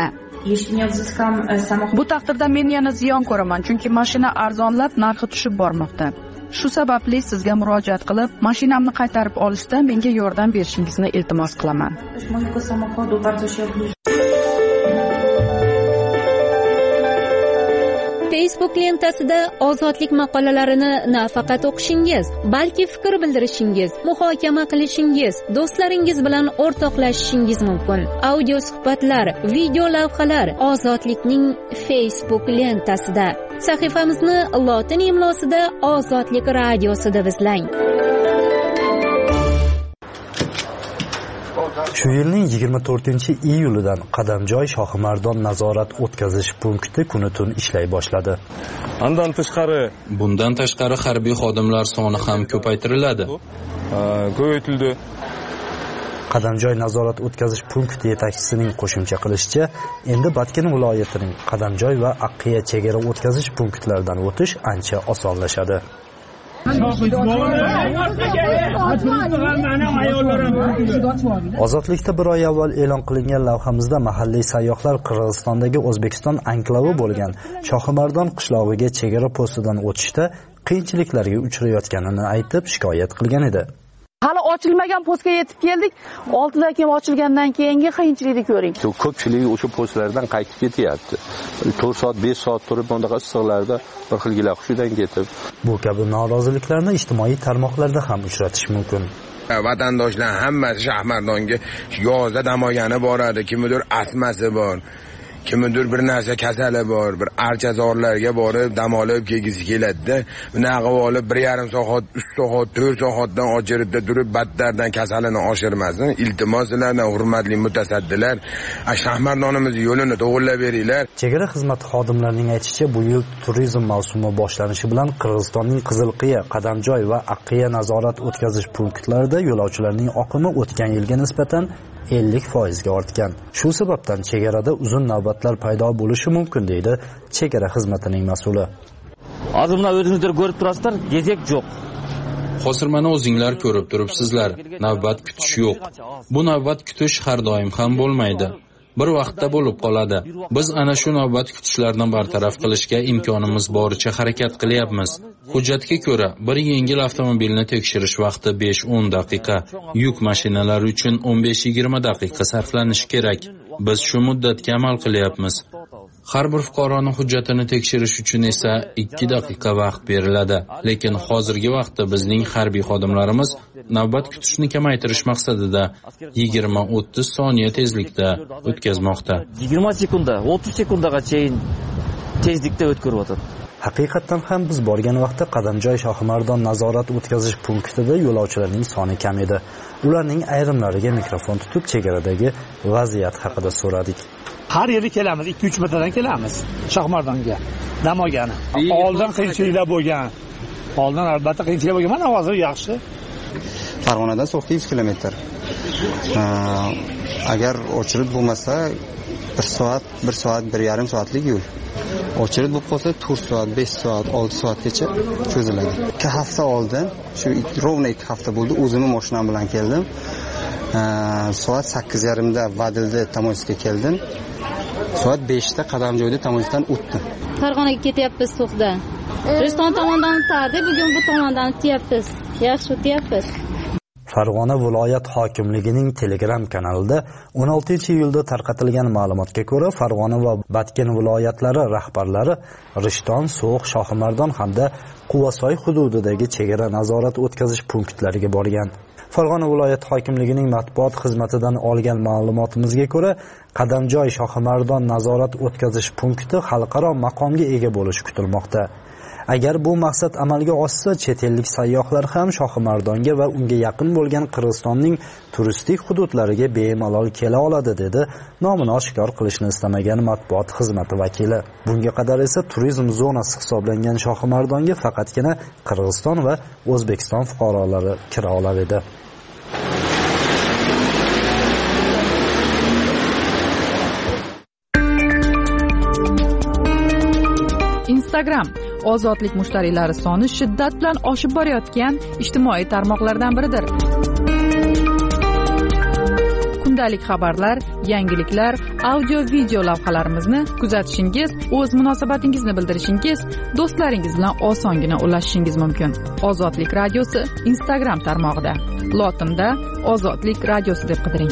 A: Bu taqdirda men yana ziyon ko'raman, chunki mashina arzonlab, narxi tushib bormoqda. Shu sababli sizga murojaat qilib, mashinamni qaytarib olishda menga yordam berishingizni iltimos qilaman.
I: Facebook lentasida ozodlik maqolalarini nafaqat o'qishingiz, balki fikr bildirishingiz, muhokama qilishingiz, do'stlaringiz bilan o'rtoqlashishingiz mumkin. Audio suhbatlar, video lavhalar ozodlikning Facebook lentasida. Sahifamizni lotin imlosida Ozodlik radiosi deb izlang.
J: Shu yilning yigirma to'rtinchi iyulidan Qadamjoy Shohimardon nazorat o'tkazish punkti kuni tun ishlay boshladi.
K: Undan tashqari,
L: bundan tashqari harbiy xodimlar soni ham ko'paytiriladi.
K: Ko'paytirildi.
J: Qadamjoy nazorat o'tkazish punkti yetakchisining qo'shimcha qilishicha, endi Batken viloyatining Qadamjoy va Aqqiya chegara o'tkazish punktlaridan o'tish ancha osonlashadi. Ozodlikda bir oy avval e'lon qilingan lavhamizda mahalliy sayyohlar Qirg'izistondagi O'zbekiston anklavi bo'lgan Shohimardon qishlog'iga chegara postidan o'tishda qiyinchiliklarga uchrayotganini aytib shikoyat qilgan edi.
M: Hali ochilmagan postga yetib keldik. oltidan keyin ochilgandan keyingi qiyinchilikni ko'ring.
N: Ko'pchilik o'sha postlardan qaytib ketyapti. to'rt soat, besh soat turib bundaqa issiqlarda bir xilgilar hushidan ketib.
J: Bu kabi noroziliklarni ijtimoiy tarmoqlarda ham uchratish mumkin.
O: Vatandoshlar hammasi Shohimardonga yozda dam olgani boradi, kimdir astmasi bor. Kimdir bir narsa kasali bor, bir archazorlarga borib dam olib kelgisi keladi-da. Bunaqa olib bir yarim soat, uch soat, to'rt soatdan ochiribda turib battardan kasalini oshirmasin. Iltimos sizlardan hurmatli mutasaddilar, Shohimardonimizni yo'lini to'g'rilab beringlar.
J: Chegara xizmati xodimlarining aytishicha, bu yil turizm mavsumi boshlanishi bilan Qirg'izistonning Qizilqiya, Qadamjoy va Aqqiya nazorat o'tkazish punktlarida yo'lovchilarning oqimi o'tgan yilga nisbatan ellik foiz ga ortgan. Shu sababdan chegarada uzun navbatlar paydo bo'lishi mumkin deydi chegara xizmatining mas'uli.
P: Hozir buni o'zingizlar ko'rib turasizlar, gezek yo'q.
L: Hozir mana o'zinglar ko'rib turibsizlar, navbat kutish yo'q. Bu navbat kutish har doim ham bo'lmaydi. Bir vaqtda bo'lib qoladi. Biz ana shu navbat kutishlarni bartaraf qilishga imkonimiz boricha harakat qilyapmiz. Hujjatga ko'ra, bir yengil avtomobilni tekshirish vaqti besh o'n daqiqa, yuk mashinalari uchun o'n besh yigirma daqiqa sarflanishi kerak. Biz shu muddatga amal qilyapmiz. Har bir fuqaroning hujjatini tekshirish uchun esa ikki daqiqa vaqt beriladi. Lekin hozirgi vaqtda bizning harbiy xodimlarimiz navbat kutishni kamaytirish maqsadida yigirma o'ttiz soniya tezlikda o'tkazmoqda.
P: yigirma sekunda, o'ttiz sekundaga tezlikda o'tkazib o'tadi.
J: Haqiqatan ham biz borgan vaqtda Qadamjoy Shohimardon nazorat o'tkazish punktida yo'lovchilarning soni kam edi. Ularning ayrimlariga mikrofon tutib chegaradagi vaziyat haqida so'radik.
Q: Har yili kelamiz, ikki uch martadan kelamiz Shohimardonga. Dam olgani. Oldin qiyinchiliklar bo'lgan. Oldin albatta qiyinchilik bo'lgan, mana hozir yaxshi.
R: Farg'onadan So'xga yuz kilometr. Agar ochilib bo'lmasa bir soat, bir soat, bir yarim soatlik yo'l. Ochilib bo'lib qolsa to'rt soat, besh soat, olti soatgacha cho'ziladi. ikki hafta oldin, shu rovna ikki hafta bo'ldi, o'zimning mashinam bilan keldim. Soat sakkiz yarim da Vadilda Tamoyisga keldim. Soat beshda Qadamjoyda Tamoyisdan o'tdim.
I: Farg'onaga ketyapmiz So'xda. Rishton tomondan o'tadi, bugun bu tomondan o'tyapmiz. Yaxshi o'tyapmiz.
J: Farg'ona viloyat hokimligining Telegram kanalida o'n oltinchi iyulda tarqatilgan ma'lumotga ko'ra, Farg'ona va Batken viloyatlari rahbarlari Rishton, So'x, Shohimardon hamda Quvasoy hududidagi chegara nazorat o'tkazish punktlariga borgan. Farg'ona viloyat hokimligining matbuot xizmatidan olgan ma'lumotimizga ko'ra, Qadamjoy Shohimardon nazorat o'tkazish punkti xalqaro maqomga ega bo'lishi kutilmoqda. Agar bu maqsad amalga oshsa, chet ellik sayyohlar ham Shohimardonga va unga yaqin bo'lgan Qirg'izistonning turistik hududlariga bemalol kela oladi, dedi nomini oshkor qilishni istamagan matbuot xizmati vakili. Bunga qadar esa turizm zonasi hisoblangan Shohimardonga faqatgina Qirg'iziston va O'zbekiston fuqarolari kira olar edi.
A: Instagram ozodlik mushtariylari soni shiddat bilan oshib borayotgan ijtimoiy tarmoqlardan biridir. kundalik xabarlar, yangiliklar, audio video lavhalarimizni kuzatishingiz, o'z munosabatingizni bildirishingiz, do'stlaringiz bilan osongina ulashishingiz mumkin. Ozodlik radiosi Instagram tarmog'ida. Lotinda Ozodlik radiosi deb qidiring.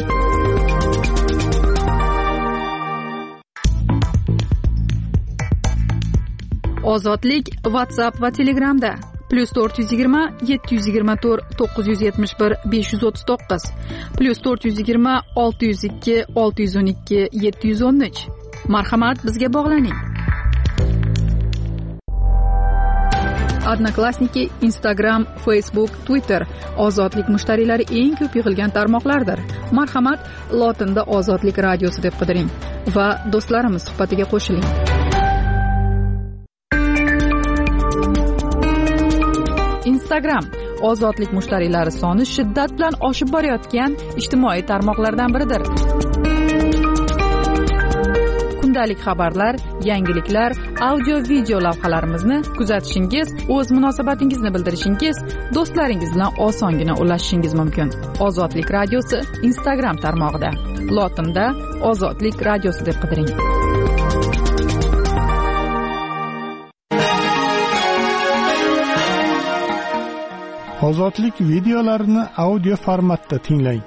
A: Ozodlik WhatsApp va Telegramda plus to'rt yuz yigirma yetti yuz yigirma to'rt to'qqiz yuz yetmish bir besh yuz o'ttiz to'qqiz plus to'rt yuz yigirma olti yuz ikki olti yuz o'n ikki yetti yuz o'n uch. Marhamat, bizga bog'laning. Odnoklassniki, Instagram, Facebook, Twitter ozodlik mushtariylari eng ko'p yig'ilgan tarmoqlardir. Marhamat, lotinda Ozodlik radiosi deb qidiring va do'stlarimiz suhbatiga qo'shiling. Instagram ozodlik mushtariylari soni shiddat bilan oshib borayotgan ijtimoiy tarmoqlardan biridir. Kundalik xabarlar, yangiliklar, audio video lavhalarimizni kuzatishingiz, o'z munosabatingizni bildirishingiz, do'stlaringiz bilan osongina ulashishingiz mumkin. Ozodlik radiosi Instagram tarmog'ida. Lotinda Ozodlik radiosi deb qidiring.
C: Ozodlik videolarini audio formatda tinglang.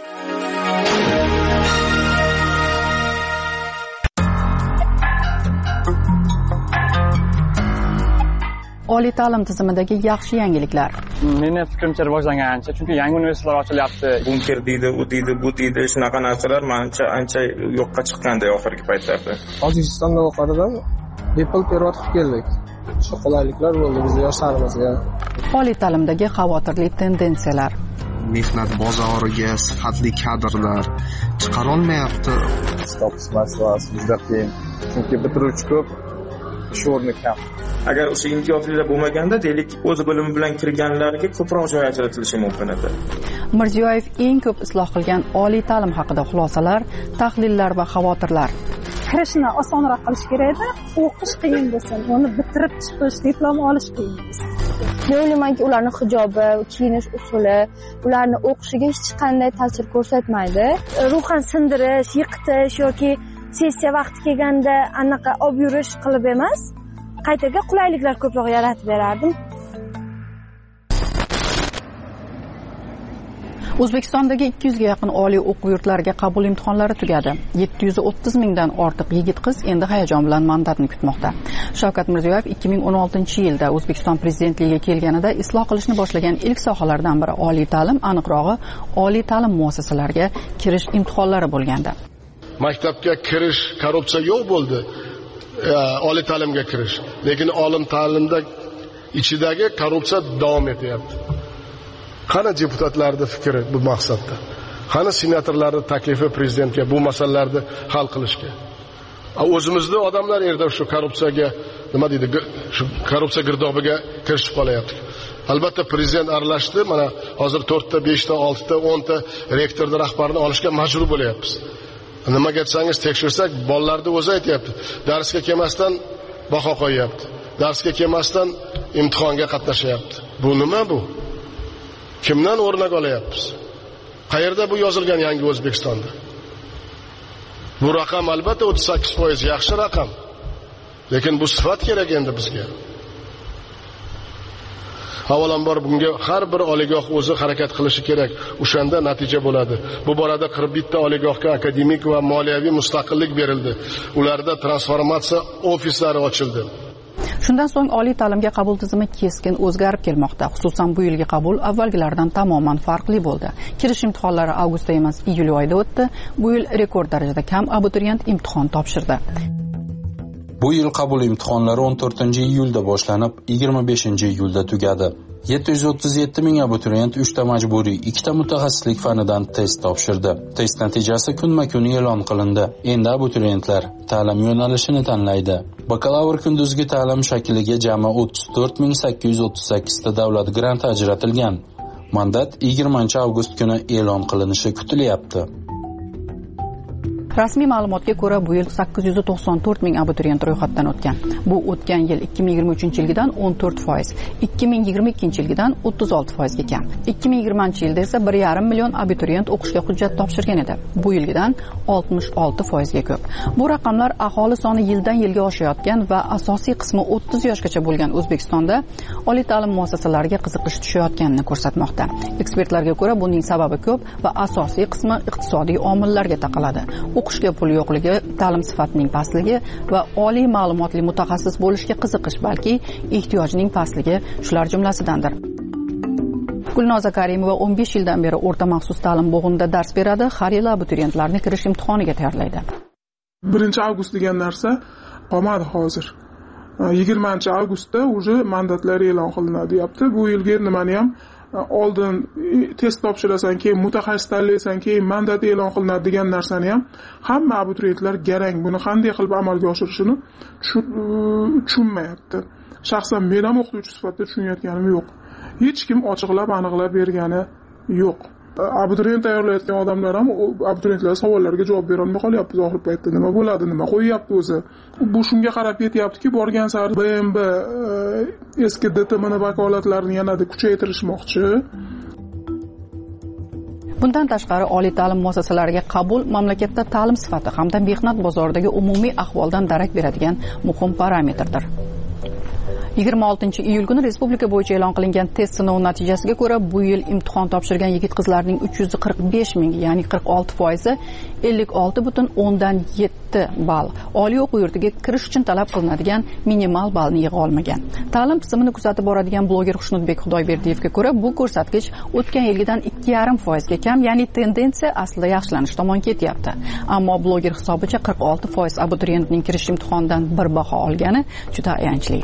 A: Oliy ta'lim tizimidagi yaxshi yangiliklar.
S: Meni fikrimcha rivojlangan ancha, chunki yangi universitetlar ochilyapti.
K: Bunker deydi, u deydi, bu deydi, shunaqa narsalar menimcha ancha yo'qqa chiqqanday oxirgi paytlarda.
T: Tojikistonda o'qidim, bepul perevod qilib keldik. Shu qulayliklar bo'ldi bizga yoshlarimizga.
A: Oliy ta'limdagi xavotirli tendensiyalar.
U: Mehnat bozoriga sifatli kadrlar chiqarolmayapti.
V: Topish masalasi juda qiyin. Chunki bitiruvchi ko'p, ish o'rni kam.
K: Agar o'sha imtiyozlar bo'lmaganda, deylik, o'z bilimi bilan kirganlarga ko'proq joy ajratilishi mumkin edi.
A: Mirziyoyev eng ko'p isloh qilgan oliy ta'lim haqida xulosalar, tahlillar va xavotirlar.
W: Kirishni osonroq qilish kerak edi, o'qish qiyin bo'lsin, uni bitirib chiqish, diplom olish qiyin bo'lsin.
X: Men o'ylaymanki, ularning hijobi, kiyinish usuli, ularni o'qishiga hech qanday ta'sir ko'rsatmaydi. Ruhan sindirish, yiqitish yoki sessiya vaqti kelganda anaqa olib yurish qilib emas, qaytaga qulayliklar ko'proq yaratib berardim.
A: O'zbekistondagi ikki yuzga yaqin oliy o'quv yurtlariga qabul imtihonlari tugadi. yetti yuz o'ttiz mingdan ortiq yigit-qiz endi hayajon bilan mandatni kutmoqda. Shavkat Mirziyoyev ikki ming o'n oltinchi yilda O'zbekiston prezidentligiga kelganida isloh qilishni boshlagan ilk sohalardan biri oliy ta'lim, aniqrog'i oliy ta'lim muassasalariga kirish imtihonlari bo'lgandi.
Y: Maktabga kirish korrupsiya yo'q bo'ldi. Oliy ta'limga kirish, lekin olim ta'limda ichidagi korrupsiya davom etyapti. Qani deputatlarning fikri bu maqsadda? Qani senatorlarning taklifi prezidentga bu masalalarni hal qilishga? O'zimizda odamlar erda shu korrupsiyaga, nima deydi, shu korrupsiya girdobiga kirishib qolyapti. Albatta prezident aralashdi. Mana hozir to'rtta, beshta, oltita, o'nta rektorni rahbarini olishga majbur bo'lyapmiz. Nimaga aytsangiz, tekshirsak, bolalarning o'zi aytayapti. Darsga kelmasdan baho qo'yapti. Darsga kelmasdan imtihonga qatnashyapti. Bu nima bu? Kimdan o'rnak olyapmiz? Qayerda bu yozilgan yangi O'zbekistonda? Bu raqam albatta o'ttiz sakkiz foiz yaxshi raqam. Lekin bu sifat kerak endi bizga. Avvalambor bunga har bir oliygoh o'zi harakat qilishi kerak. O'shanda natija bo'ladi. Bu borada qirq bitta oliygohga akademik va moliyaviy mustaqillik berildi. Ularda transformatsiya ofislari ochildi.
A: Shundan so'ng oliy ta'limga qabul tizimi keskin o'zgarib kelmoqda. Xususan bu yilgi qabul avvalgilardan tamoman farqli bo'ldi. Kirish imtihonlari avgustda emas, iyul oyida o'tdi. Bu yil rekord darajada kam abituriyent imtihon topshirdi.
L: Bu yil qabul imtihonlari o'n to'rtinchi iyulda boshlanib, yigirma beshinchi iyulda tugadi. yetti yuz o'ttiz yetti ming abituriyent uchta majburiy, ikkita mutaxassislik fanidan test topshirdi. Test natijasi kunma-kun e'lon qilindi. Endi abituriyentlar ta'lim yo'nalishini tanlaydi. Bakalavr kunduzgi ta'lim shakliga jami o'ttiz to'rt ming sakkiz yuz o'ttiz sakkiz ta davlat granti ajratilgan. Mandat yigirmanchi avgust kuni e'lon qilinishi kutilyapti.
A: Rasmiy ma'lumotga ko'ra, bu yil sakkiz yuz to'qson to'rt ming abituriyent ro'yxatdan o'tgan. Bu o'tgan yil ikki ming yigirma uchinchi yilgidan o'n to'rt foiz, ikki ming yigirma ikkinchi yilgidan o'ttiz olti foizga kam. ikki ming yigirmanchi yilda esa bir yarim million abituriyent o'qishga hujjat topshirgan edi. Bu yilgidan oltmish olti foizga ko'p. Bu raqamlar aholi soni yildan yilga oshayotgan va asosiy qismi o'ttiz yoshgacha bo'lgan O'zbekistonda oliy ta'lim muassasalariga qiziqish tushayotganini ko'rsatmoqda. Ekspertlarga ko'ra, buning sababi ko'p va asosiy qismi iqtisodiy omillarga taqaladi. O'qishga pul yo'qligi, ta'lim sifatining pastligi va oliy ma'lumotli mutaxassis bo'lishga qiziqish, balki ehtiyojning pastligi shular jumlasidandir. Gulnoza Karimova o'n besh yildan beri o'rta maxsus ta'lim bo'g'inida dars beradi, har yili abituriyentlarni kirish imtihoniga tayyorlaydi.
B: birinchi avgust degan narsa qolmadi hozir. yigirmanchi avgustda уже mandatlar e'lon qilinadi, deyapti. Bu yilgi nimani ham oldin test topshirasan, keyin mutaxassis tanlaysan, keyin mandat e'lon qilinadi degan narsani ham hamma abituriyentlar garang. Buni qanday qilib amalga oshirishini tushunmayapti. Shaxsan men ham o'qituvchi sifatida tushunayotganim yo'q. Hech kim ochiqlab, aniqlab bergani yo'q. Abituriyent tayyorlayotgan odamlar ham abituriyentlar savollariga javob bera olmay qolyapti. Oxir paytda nima bo'ladi, nima qo'yyapti o'zi. Bu shunga qarab ketyaptiki, borgan sari B M B eski D T M vakolatlarini yanada kuchaytirishmoqchi.
A: Bundan tashqari, oliy ta'lim muassasalariga qabul mamlakatda ta'lim sifati hamda mehnat bozoridagi umumiy ahvoldan darak beradigan muhim parametrdir. yigirma oltinchi iyul kuni respublika bo'yicha e'lon qilingan test sinovi natijasiga ko'ra, bu yil imtihon topshirgan yigit-qizlarning uch yuz qirq besh ming, ya'ni qirq olti foizi ellik olti butun o'ndan yetti ball oliy o'quv yurtiga kirish uchun talab qilinadigan minimal ballni yig'a olmagan. Ta'lim tizimini kuzatib boradigan bloger Xushnudbek Xudoyberdiyevga ko'ra, bu ko'rsatkich o'tgan yilgidan ikki yarim foizga kam, ya'ni tendensiya aslida yaxshilanish tomon ketyapti. Ammo bloger hisobicha qirq olti foiz abituriyentning kirish imtihonidan bir baho olgani juda ayanchli.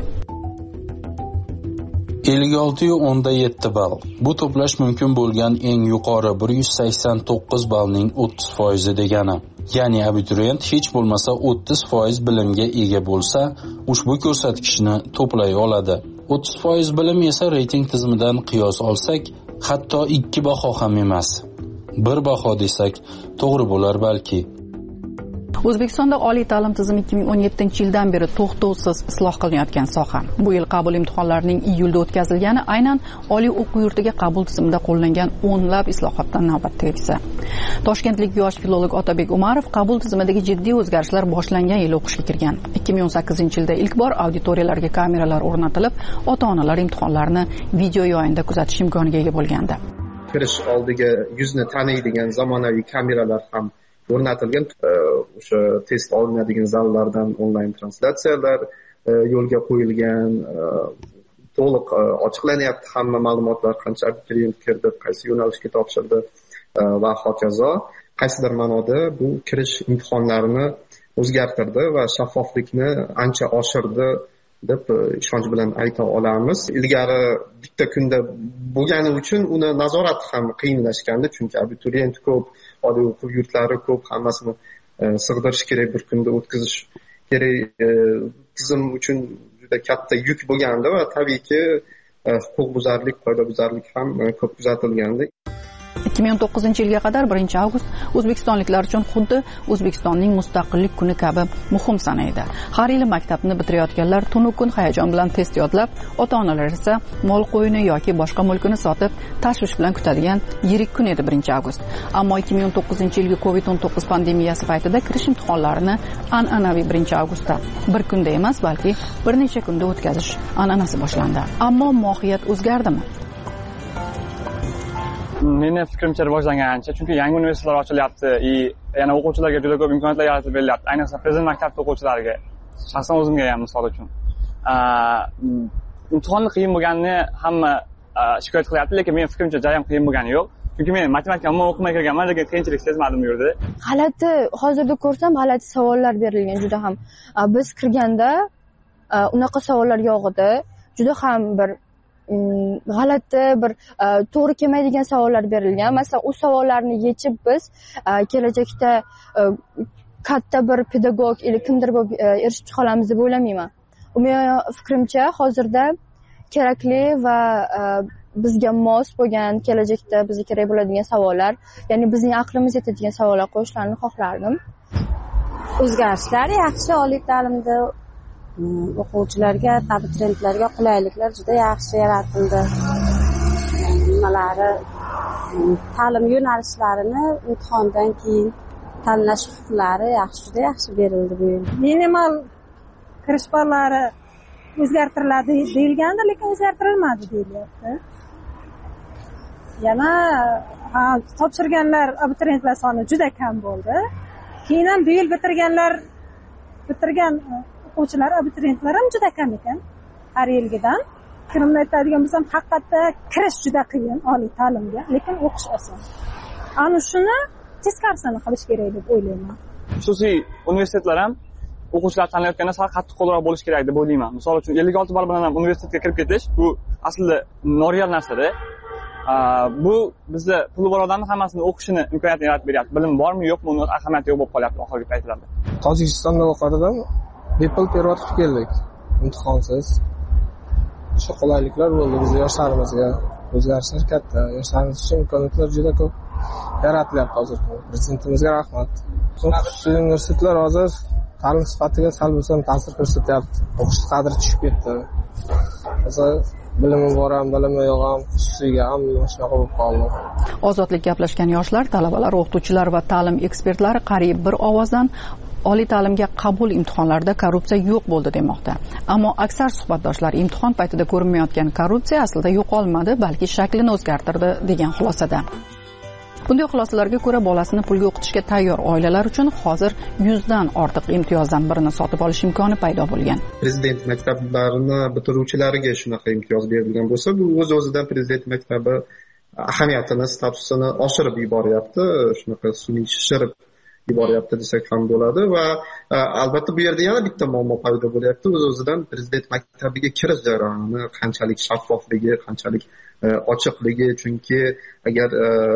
L: ellik olti o'nda yetti ball. Bu to'plash mumkin bo'lgan eng yuqori bir yuz sakson to'qqiz ballning o'ttiz foizi degani. Ya'ni abituriyent hech bo'lmasa o'ttiz foiz bilimga ega bo'lsa, ushbu ko'rsatkichni to'play oladi. o'ttiz foiz bilim esa reyting tizimidan qiyos olsak, hatto ikki baho ham emas. Bir baho desak, to'g'ri bo'lar balki.
A: O'zbekistonda oliy ta'lim tizimi ikki ming o'n yettinchi yildan beri to'xtovsiz isloh qilinayotgan soha. Bu yil qabul imtihonlarining iyulda o'tkazilgani aynan oliy o'quv yurtiga qabul tizimida qo'llangan o'nlab islohotdan navbatdagisi. Toshkentlik yosh filolog Otabek Umarov qabul tizimidagi jiddiy o'zgarishlar boshlangan yil o'qishga kirgan. ikki ming o'n sakkizinchi yilda ilk bor auditoriyalarga kameralar o'rnatilib, ota-onalar imtihonlarni video yo'yinda kuzatish imkoniga ega bo'lgandi.
D: Kirish oldiga yuzni taniydigan zamonaviy kameralar ham o'rnatilgan. O'sha test olinadigan zallardan onlayn translyatsiyalar yo'lga qo'yilgan, to'liq ochiqlanyapti hamma ma'lumotlar, qancha abituriyent kirdi, qaysi yo'nalishga topshirdi va hokazo. Qaysidir ma'noda bu kirish imtihonlarini o'zgartirdi va shaffoflikni ancha oshirdi deb ishonch bilan ayta olamiz. Ilgari bitta kunda bo'lgani uchun uni nazorat ham qiyinlashgandi, chunki abituriyent ko'p, oliy o'quv yurtlari ko'p, hammasini sig'dirish kerak, bir kunda o'tkazish kerak. Tizim uchun juda katta yuk bo'lgandi va tabiiyki huquqbuzarlik, qoidabuzarlik ham ko'p kuzatilgandi.
A: ikki ming o'n to'qqizinchi yilga qadar birinchi avgust o'zbekistonliklar uchun xuddi O'zbekistonning mustaqillik kuni kabi muhim sanaydi. Har yili maktabni bitirayotganlar tunu kun hayajon bilan test yodlab, ota-onalar esa mol qo'yini yoki boshqa mulkini sotib tashvish bilan kutadigan yirik kun edi birinchi avgust. Ammo ikki ming o'n to'qqizinchi yilgi covid o'n to'qqiz pandemiyasi paytida kirish imtihonlarini an'anaviy birinchi avgustda bir kunda emas, balki bir necha kunda o'tkazish an'anasi boshlandi. Ammo mohiyat o'zgardimi?
S: Meni fikrimcha rivojlangancha, chunki yangi universitetlar ochilyapti, yana o'quvchilarga juda ko'p imkoniyatlar yaratib berilyapti. Ayniqsa prezident maktabida o'quvchilariga, shaxsan o'zimga ham misol uchun. Imtihonni qiyin bo'lganini hamma shikoyat qilyapti, lekin men fikrimcha jarayon qiyin bo'lgani yo'q. Chunki men matematika umuman o'qimay kirganman, lekin qiyinchilik sezmadim bu yerda.
X: G'alati, hozirda ko'rsam g'alati savollar berilgan juda ham. Biz kirganda unaqa savollar yo'q edi. Juda ham bir g'alati, bir to'g'ri kelmaydigan savollar berilgan. Masalan, u savollarni yechib biz kelajakda katta bir pedagog yoki kimdir bo'lib erishib chiqa olamiz deb o'ylamayman. Mening fikrimcha hozirda kerakli va bizga mos bo'lgan, kelajakda bizga kerak bo'ladigan savollar, ya'ni bizning aqlimiz yetadigan savollar qo'yishlarini xohlardim. o'zgarishlar yaxshi oliy ta'limda o'quvchilarga, abituriyentlarga qulayliklar juda yaxshi yaratildi. Nimalari ta'lim yo'nalishlarini imtihondan keyin tanlash huquqlari yaxshi juda yaxshi berildi bu yil. Minimal kirish ballari o'zgartiriladi deyilgandi, lekin o'zgartirilmadi deyilyapti. Yana topshirganlar abituriyentlar soni juda kam bo'ldi. Keyin ham bu yil bitirganlar bitirgan o'quvchilar, abituriyentlar ham juda kam ekan har yilgidan. Fikrimni aytadigan bo'lsam, haqiqatda kirish juda qiyin oliy ta'limga, lekin o'qish oson. Ana shuni teskarisini qilish kerak deb o'ylayman.
S: Xususiy universitetlar ham o'quvchilar tanlayotganda sal qattiqqo'lroq bo'lish kerak deb o'ylayman. Misol uchun ellik olti ball bilan ham universitetga kirib ketish bu aslida noreal narsa-da. Bu bizni puli bor odamning hammasini o'qishini imkoniyatini yaratib beryapti. Bilim bormi, yo'qmi, uni ahamiyati yo'q bo'lib qolyapti oxirgi paytlarda.
T: Tojikistonda o'qidim, bepul perevod qilib keldik, imtihonsiz. Shu qulayliklar bo'ldi bizning yoshlarimizga. O'zgarishlar katta, yoshlarimiz uchun imkoniyatlar juda ko'p yaratilyapti hozir. Prezidentimizga rahmat. Xususiy universitetlar hozir ta'lim sifatiga sal bo'lsam ta'sir ko'rsatyapti. O'qish qadri tushib ketdi. Hozir bilimi bor ham, bilimi yo'q ham, xususiyga ham shunaqa bo'lib qoldi.
A: Ozodlik gaplashgan yoshlar, talabalar, o'qituvchilar va ta'lim ekspertlari qariyb bir ovozdan oliy ta'limga qabul imtihonlarida korrupsiya yo'q bo'ldi demoqda. Ammo aksar suhbatdoshlar imtihon paytida ko'rinmayotgan korrupsiya aslida yo'qolmadi, balki shaklini o'zgartirdi degan xulosada. Bunday xulosalarga ko'ra, bolasini pulga o'qitishga tayyor oilalar uchun hozir yuzdan ortiq imtiyozdan birini sotib olish imkoni paydo bo'lgan.
D: Prezident maktablarini bitiruvchilariga shunaqa imtiyoz berilgan bo'lsa, bu o'z-o'zidan prezident maktabi ahamiyatini, statusini oshirib yuboryapti, shunaqa sun'iy shishirib yuboryapti desak ham bo'ladi va albatta bu yerda yana bitta muammo paydo bo'lyapti. O'z-o'zidan prezident maktabiga kirish jarayoni qanchalik shaffofligi, qanchalik ochiqligi, chunki agar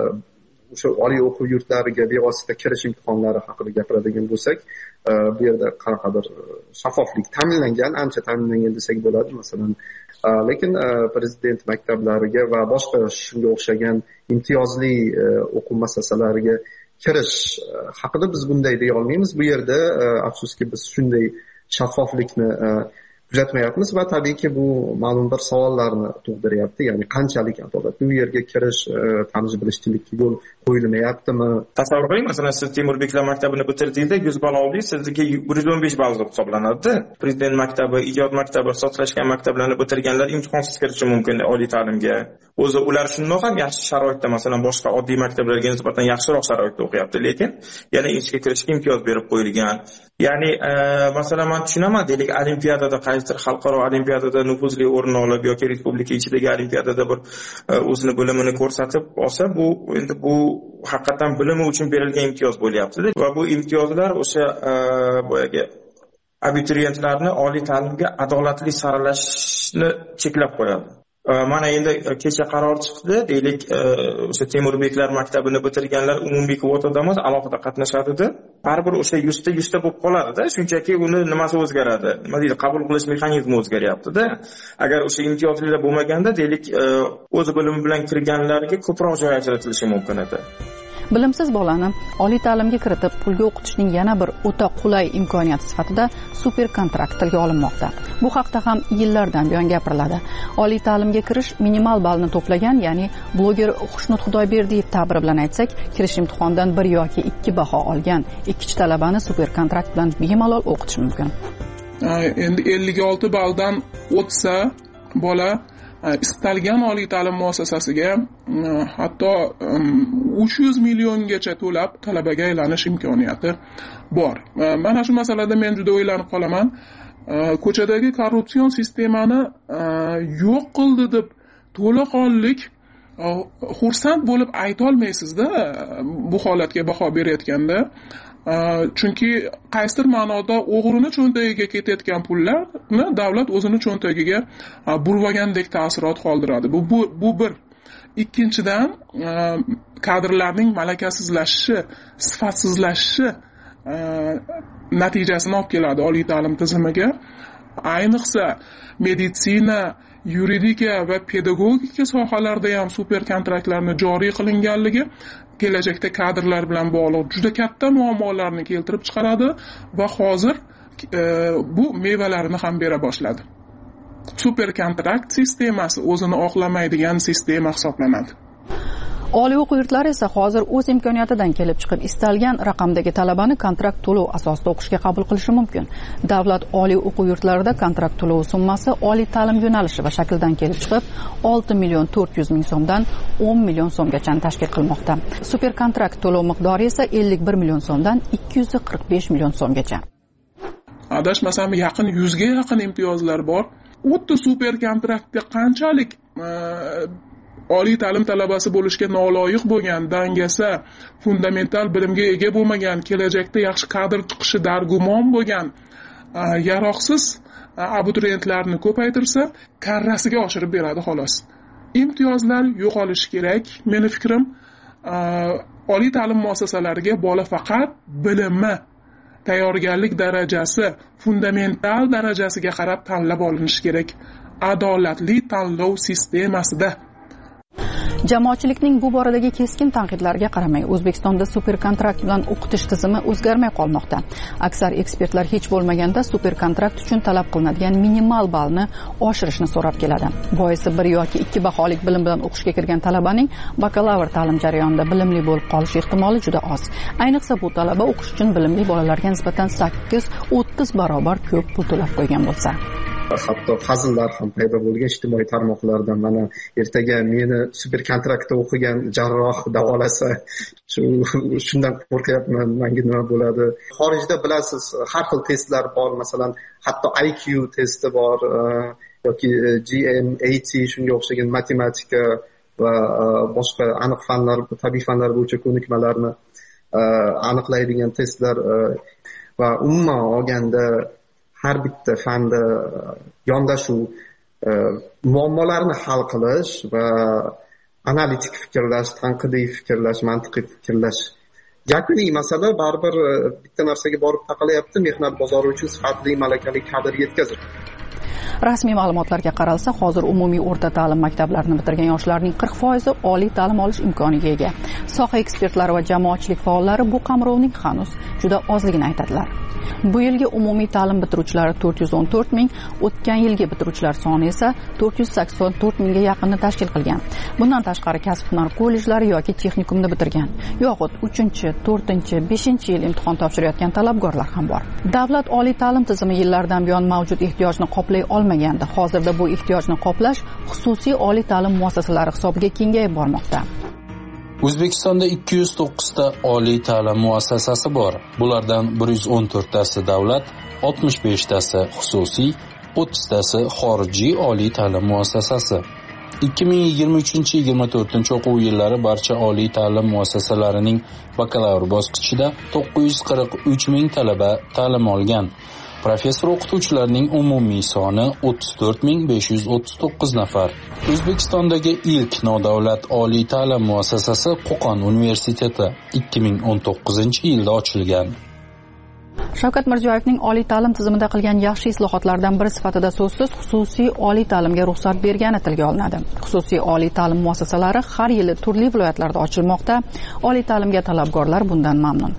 D: o'sha oliy o'quv yurtlariga bevosita kirish imtihonlari haqida gapiradigan bo'lsak, bu yerda qanaqadir shaffoflik ta'minlangan, ancha ta'minlangan desak bo'ladi masalan. Lekin prezident maktablariga va boshqa shunga o'xshagan imtiyozli o'quv muassasalariga kirish haqida biz bunday deya olmaymiz. Bu yerda afsuski biz shunday shaffoflikni kuzatmayapmiz va tabiiyki bu ma'lum bir savollarni tug'diryapti. Ya'ni qanchalik adolatli u yerga kirish, tanish bilishchilikka yo'l qo'yilmayaptimi?
K: Tasavvur qiling, masalan, siz Temurbeklar maktabini bitirdingizda yuz ball oldingiz, sizniki bir yuz o'n besh ball deb hisoblanadi. Prezident maktabi, ijod maktabi, ixtisoslashgan maktablarni bitirganlar imtihonsiz kirishi mumkin oliy ta'limga. O'zi ular shundoq ham yaxshi sharoitda, masalan, boshqa oddiy maktablarga nisbatan yaxshiroq sharoitda o'qiyapti, lekin yana ishga kirishga imtiyoz berib qo'yilgan. Ya'ni masalan, men tushunaman, deylik, olimpiadada qaysidir xalqaro olimpiadada nufuzli o'rin olib yoki respublika ichidagi olimpiadada bir o'zini bilimini ko'rsatib olsa, bu endi bu haqiqatan bilimi uchun berilgan imtiyoz bo'lyapti va bu imtiyozlar o'sha boyagi abituriyentlarni oliy ta'limga adolatli saralashni cheklab qo'yadi. Mana endi kecha qaror chiqdi, deylik, o'sha Temurbeklar maktabini bitirganlar umumiy kvotada emas, alohida qatnashadi-da. Baribir o'sha yuzta yuzta bo'lib qoladi-da, shunchaki uni nimasi o'zgaradi? Nima deydi, qabul qilish mexanizmi o'zgaryapti-da. Agar o'sha imtiyozlilar bo'lmaganda, deylik, o'z bilimi bilan kirganlarga ko'proq joy ajratilishi mumkin edi.
A: Bilimsiz bolani oliy ta'limga kiritib, pulga o'qitishning yana bir o'ta qulay imkoniyati sifatida super kontrakt tilga olinmoqda. Bu haqda ham yillardan buyon gapiriladi. Oliy ta'limga kirish minimal ballni to'plagan, ya'ni bloger Xushnud Xudoyberdiyev ta'biri bilan aytsak, kirish imtihonidan bir yoki ikki baho olgan ikkichi talabani super kontrakt bilan bemalol o'qitish mumkin.
B: Endi ellik olti balldan o'tsa bola istalgan oliy ta'lim muassasasiga hatto uch yuz milliongacha to'lab talabaga aylanish imkoniyati bor. Mana shu masalada men juda o'ylanib qolaman. Ko'chadagi korrupsion sistemani yo'q qildi deb to'laqonlik xursand bo'lib ayta olmaysizda bu holatga baho berayotganda. Chunki qaysidir ma'noda o'g'rini cho'ntagiga ketayotgan pullarni davlat o'zini cho'ntagiga burvagandek ta'sirot qoldiradi. Bu bu, bu bir. Ikkinchidan, kadrlarning malakasizlashishi, sifatsizlashishi natijasini olib keladi oliy ta'lim tizimiga. Ayniqsa meditsina yuridika va pedagogika sohalarida ham super kontraktlarni joriy qilinganligi kelajakda kadrlar bilan bog'liq juda katta muammolarni keltirib chiqaradi va hozir e, bu mevalarini ham bera boshladi. Super kontrakt sistemasi o'zini oqlamaydigan sistema hisoblanadi.
A: Oliy o'quv yurtlari esa hozir o'z imkoniyatidan kelib chiqib istalgan raqamdagi talabani kontrakt to'lov asosida o'qishga qabul qilishi mumkin. Davlat oliy o'quv yurtlarida kontrakt to'lov summasi oliy ta'lim yo'nalishi va shaklidan kelib chiqib olti million to'rt yuz ming so'mdan o'n million so'mgacha tashkil qilmoqda. Super kontrakt to'lov miqdori esa ellik bir million so'mdan ikki yuz qirq besh million so'mgacha.
B: Adashmasam yaqin yuzga yaqin imtiyozlar bor. O'tda super kontraktga qanchalik oliy ta'lim talabasi bo'lishga noloyiq bo'lgan, dangasa, fundamental bilimga ega bo'lmagan, kelajakda yaxshi kadr chiqishi dargumon bo'lgan yaroqsiz abituriyentlarni ko'paytirsa, karrasiga oshirib beradi xolos. Imtiyozlar yo'qolishi kerak. Meni fikrim, oliy ta'lim muassasalariga bola faqat bilimi, tayyorgarlik darajasi, fundamental darajasiga qarab tanlab olinishi kerak. Adolatli tanlov sistemasida.
A: Jamoatchilikning bu boradagi keskin tanqidlarga qaramay, O'zbekistonda super kontrakt bilan o'qitish tizimi o'zgarmay qolmoqda. Aksar ekspertlar hech bo'lmaganda super kontrakt uchun talab qilinadigan minimal ballni oshirishni so'rab keladi. Boisi bir yoki ikki baholik bilim bilan o'qishga kirgan talabaning bakalavr ta'lim jarayonida bilimli bo'lib qolish ehtimoli juda oz. Ayniqsa bu talaba o'qish uchun bilimli bolalarga nisbatan sakkiz o'ttiz barobar ko'p pul to'lab qo'ygan bo'lsa.
D: Hatto hazillar ham paydo bo'lgan ijtimoiy tarmoqlarda, mana ertaga meni super kontraktda o'qigan jarroh davolasa, shu shundan qo'rqyapman, menga nima bo'ladi. Xorijda bilasiz, har xil testlar bor, masalan, hatto I Q testi bor yoki G M A T shunga o'xshagan matematika va boshqa aniq fanlar, tabiiy fanlar bo'yicha ko'nikmalarni aniqlaydigan testlar va umuman olganda har bitta fanda yondashuv muammolarni hal qilish va analitik fikrlash, tanqidiy fikrlash, mantiqiy fikrlash. Yakuniy masala baribir bitta narsaga borib taqalayapti, mehnat bozori uchun sifatli, malakali kadr yetkazish.
A: Rasmiy ma'lumotlarga qaralsa, hozir umumiy o'rta ta'lim maktablarini bitirgan yoshlarning qirq foizi oliy ta'lim olish imkoniga ega. Soha ekspertlari va jamoatchilik faollari bu qamrovning hanuz juda ozligini aytadilar. Bu yilgi umumiy ta'lim bitiruvchilari to'rt yuz o'n to'rt ming, o'tgan yilgi bitiruvchilar soni esa to'rt yuz sakson to'rt mingga yaqinni tashkil qilgan. Bundan tashqari kasb-hunar kollejlari yoki texnikumni bitirgan, yoxud uchinchi, to'rtinchi, beshinchi yil imtihon topshirayotgan talabgorlar ham bor. Davlat oliy ta'lim tizimi yillardan buyon mavjud ehtiyojni qoplay olmaganda, hozirda bu ehtiyojni qoplash xususiy oliy ta'lim muassasalari hisobiga kengayib bormoqda.
L: O'zbekistonda ikki yuz to'qqiz ta oliy ta'lim muassasasi bor. Bulardan bir yuz o'n to'rt tasi davlat, oltmish besh tasi xususiy, o'ttiz tasi xorijiy oliy ta'lim muassasasi. ikki ming yigirma uchinchi yigirma to'rtinchi o'quv yillari barcha oliy ta'lim muassasalarining bakalavr bosqichida to'qqiz yuz qirq uch ming talaba ta'lim olgan. Professor o'qituvchilarning umumiy soni o'ttiz to'rt ming besh yuz o'ttiz to'qqiz nafar. O'zbekistondagi ilk nodavlat oliy ta'lim muassasasi Qo'qon universiteti ikki ming o'n to'qqizinchi yilda ochilgan.
A: Shavkat Mirziyoyevning oliy ta'lim tizimida qilgan yaxshi islohotlardan biri sifatida so'zsiz xususiy oliy ta'limga ruxsat bergani tilga olinadi. Xususiy oliy ta'lim muassasalari har yili turli viloyatlarda ochilmoqda. Oliy ta'limga talabgorlar bundan mamnun.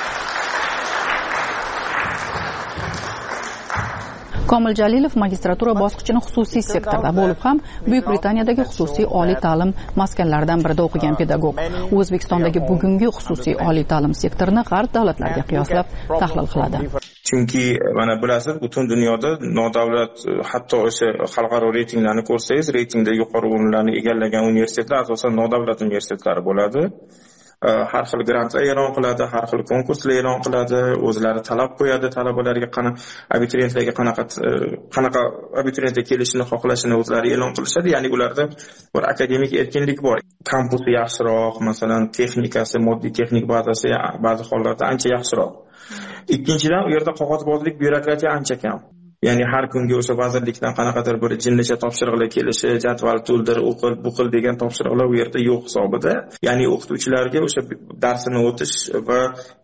A: Komil Jalilov magistratura bosqichini xususiy sektorda bo'lib ham Buyuk Britaniyadagi xususiy oliy ta'lim maskanlaridan birida o'qigan pedagog. O'zbekistondagi bugungi xususiy oliy ta'lim sektorini g'arb davlatlariga qiyoslab tahlil qiladi.
K: Chunki mana bilasiz, butun dunyoda nodavlat, hatto o'sha xalqaro reytinglarni ko'rsangiz, reytingda yuqori o'rinlarni egallagan universitetlar asosan nodavlat universitetlari bo'ladi. Har xil grantlar e'lon qiladi, har xil konkurslar e'lon qiladi, o'zlari talab qo'yadi talabalarga, qana abituriyentlarga qanaqa qanaqa abituriyentga kelishini xohlashini o'zlari e'lon qilishadi. Ya'ni ularda bir akademik erkinlik bor. Kampusi yaxshiroq, masalan, texnikasi, moddiy texnik bazasi ba'zi hollarda ancha yaxshiroq. Ikkinchidan, u yerda qog'ozbozlik, byurokratiya ancha kam. Ya'ni har kunga o'sha vazirlikdan qanaqadir bir jinnicha topshiriqlar kelishi, jadval to'ldir, o'qil, buqil degan topshiriqlar u yerda yo'q hisobida. Ya'ni o'qituvchilarga o'sha darsini o'tish va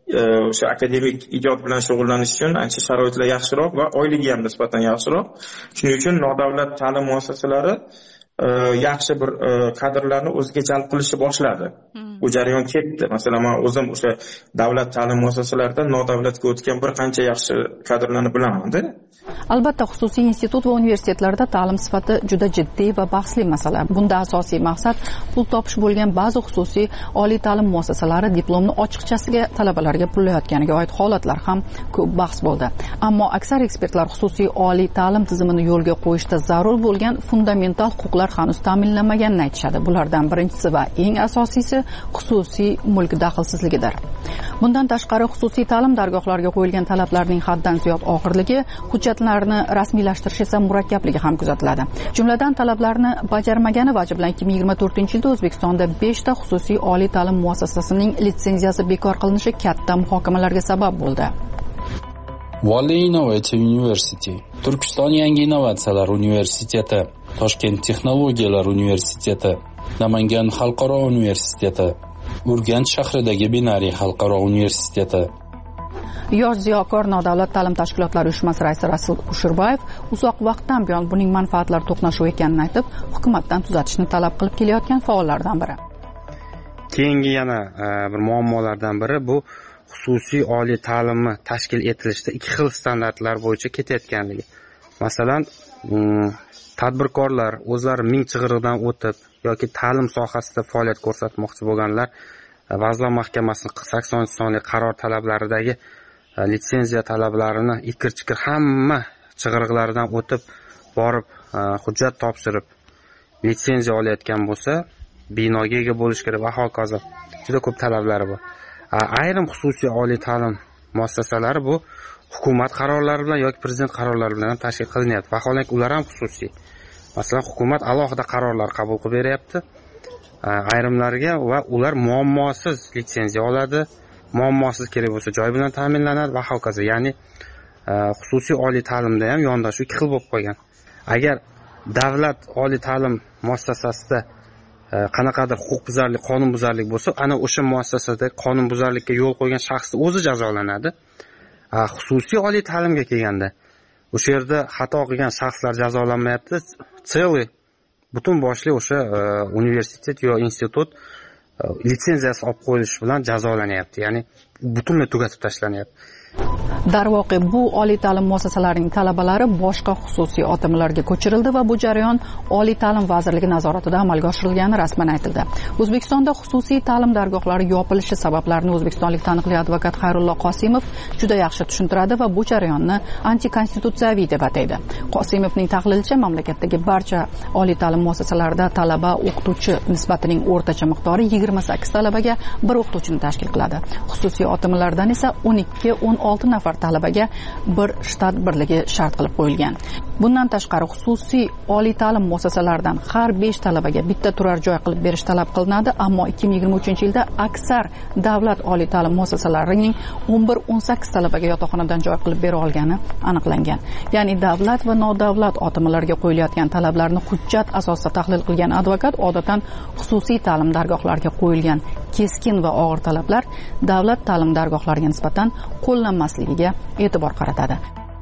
K: o'sha akademik ijod bilan shug'ullanish uchun ancha sharoitlar yaxshiroq va oyligi ham nisbatan yaxshiroq. Shuning uchun nodavlat ta'lim muassasalari yaxshi bir kadrlarni o'ziga jalb qilishni boshladi. Bu jarayon ketdi. Masalan, men o'zim o'sha davlat ta'lim muassasalarida nodavlatga o'tgan bir qancha yaxshi kadrlarni bilaman-da.
A: Albatta, xususiy institut va universitetlarda ta'lim sifati juda jiddiy va bahsli masala. Bunda asosiy maqsad pul topish bo'lgan ba'zi xususiy oliy ta'lim muassasalari diplomni ochiqchasiga talabalarga pullayotganiga oid holatlar ham ko'p bahs bo'ldi. Ammo aksar ekspertlar xususiy oliy ta'lim tizimini yo'lga qo'yishda zarur bo'lgan fundamental huquqlar hanuz ta'minlanmaganini aytishadi. Bulardan birinchisi va eng asosiysi xususiy mulk daxlsizligidir. Bundan tashqari xususiy ta'lim dargohlariga qo'yilgan talablarning haddan ziyod og'irligi, hujjatlarni rasmiylashtirish esa murakkabligi ham kuzatiladi. Jumladan talablarni bajarmagani vaji bilan ikki ming yigirma to'rtinchi yilda O'zbekistonda beshta xususiy oliy ta'lim muassasasining litsenziyasi bekor qilinishi katta muhokamalarga sabab bo'ldi.
L: Valley Innovative University, Turkiston yangi innovatsiyalar universiteti, Toshkent texnologiyalar universiteti, Namangan xalqaro universiteti, Urganch shahridagi Binariy xalqaro universiteti.
A: Yosh ziyokor nodavlat ta'lim tashkilotlari uyushmasi raisi Rasul Ushurbayev uzoq vaqtdan buyon buning manfaatlari to'qnashuvi ekanini aytib, hukumatdan tuzatishni talab qilib kelayotgan faollardan biri.
E: Keyingi yana bir muammolardan biri bu xususiy oliy ta'limni tashkil etilishda ikki xil standartlar bo'yicha ketayotganligi. Masalan, tadbirkorlar o'zlari ming chig'iriqdan o'tib yoki ta'lim sohasida faoliyat ko'rsatmoqchi bo'lganlar Vazirlar Mahkamasining saksoninchi sonli qaror talablaridagi litsenziya talablarini ikir-chikir hamma chig'iriqlaridan o'tib borib hujjat topshirib litsenziya olayotgan bo'lsa, binoga ega bo'lish kerak va hokazo. Juda ko'p talablari bor. Ayrim xususiy oliy ta'lim muassasalari bu hukumat qarorlari bilan yoki prezident qarorlari bilan ham tashkil qilinyapti. Vaholanki ular ham xususiy. Masalan, hukumat alohida qarorlar qabul qilib beryapti ayrimlarga va ular muammosiz litsenziya oladi, muammosiz kerak bo'lsa joy bilan ta'minlanadi va hokazo. Ya'ni xususiy oliy ta'limda ham yondashuv ikki xil bo'lib qolgan. Agar davlat oliy ta'lim muassasasida qanaqadir huquqbuzarlik, qonunbuzarlik bo'lsa, ana o'sha muassasada qonunbuzarlikka yo'l qo'ygan shaxsning o'zi jazolanadi. Xususiy oliy ta'limga kelganda o'sha yerda xato qilgan shaxslar jazolanmayapti, целый butun boshli o'sha universitet yo institut litsenziyasi olib qo'yilishi bilan jazolanyapti. Ya'ni butunlay tugatib tashlanyapti.
A: Darvoqe, bu oliy ta'lim muassasalarining talabalari boshqa xususiy otmlarga ko'chirildi va bu jarayon Oliy ta'lim vazirligi nazoratida amalga oshirilgani rasman aytildi. O'zbekistonda xususiy ta'lim dargohlari yopilishi sabablarini o'zbekistonlik taniqli advokat Xayrullo Qosimov juda yaxshi tushuntiradi va bu jarayonni antikonstitutsiyaviy deb ataydi. Qosimovning tahlilicha, mamlakatdagi barcha oliy ta'lim muassasalarida talaba o'qituvchi nisbatining o'rtacha miqdori yigirma sakkiz talabaga bir o'qituvchini tashkil qiladi. Xususiy otmlardan esa o'n ikki o'n olti nafar talabaga bir shtat birligi shart qilib qo'yilgan. Bundan tashqari xususiy oliy ta'lim muassasalaridan har besh talabaga bitta turar joy qilib berish talab qilinadi, ammo ikki ming yigirma uchinchi yilda aksar davlat oliy ta'lim muassasalarining o'n bir o'n sakkiz talabaga yotoqxonadan joy qilib bera olgani aniqlangan. Ya'ni davlat va nodavlat otmlarga qo'yilayotgan talablarni hujjat asosida tahlil qilgan advokat odatdan xususiy ta'lim dargohlariga qo'yilgan keskin va og'ir talablar davlat ta'lim dargohlariga nisbatan qo'llanmasligiga e'tibor qaratadi.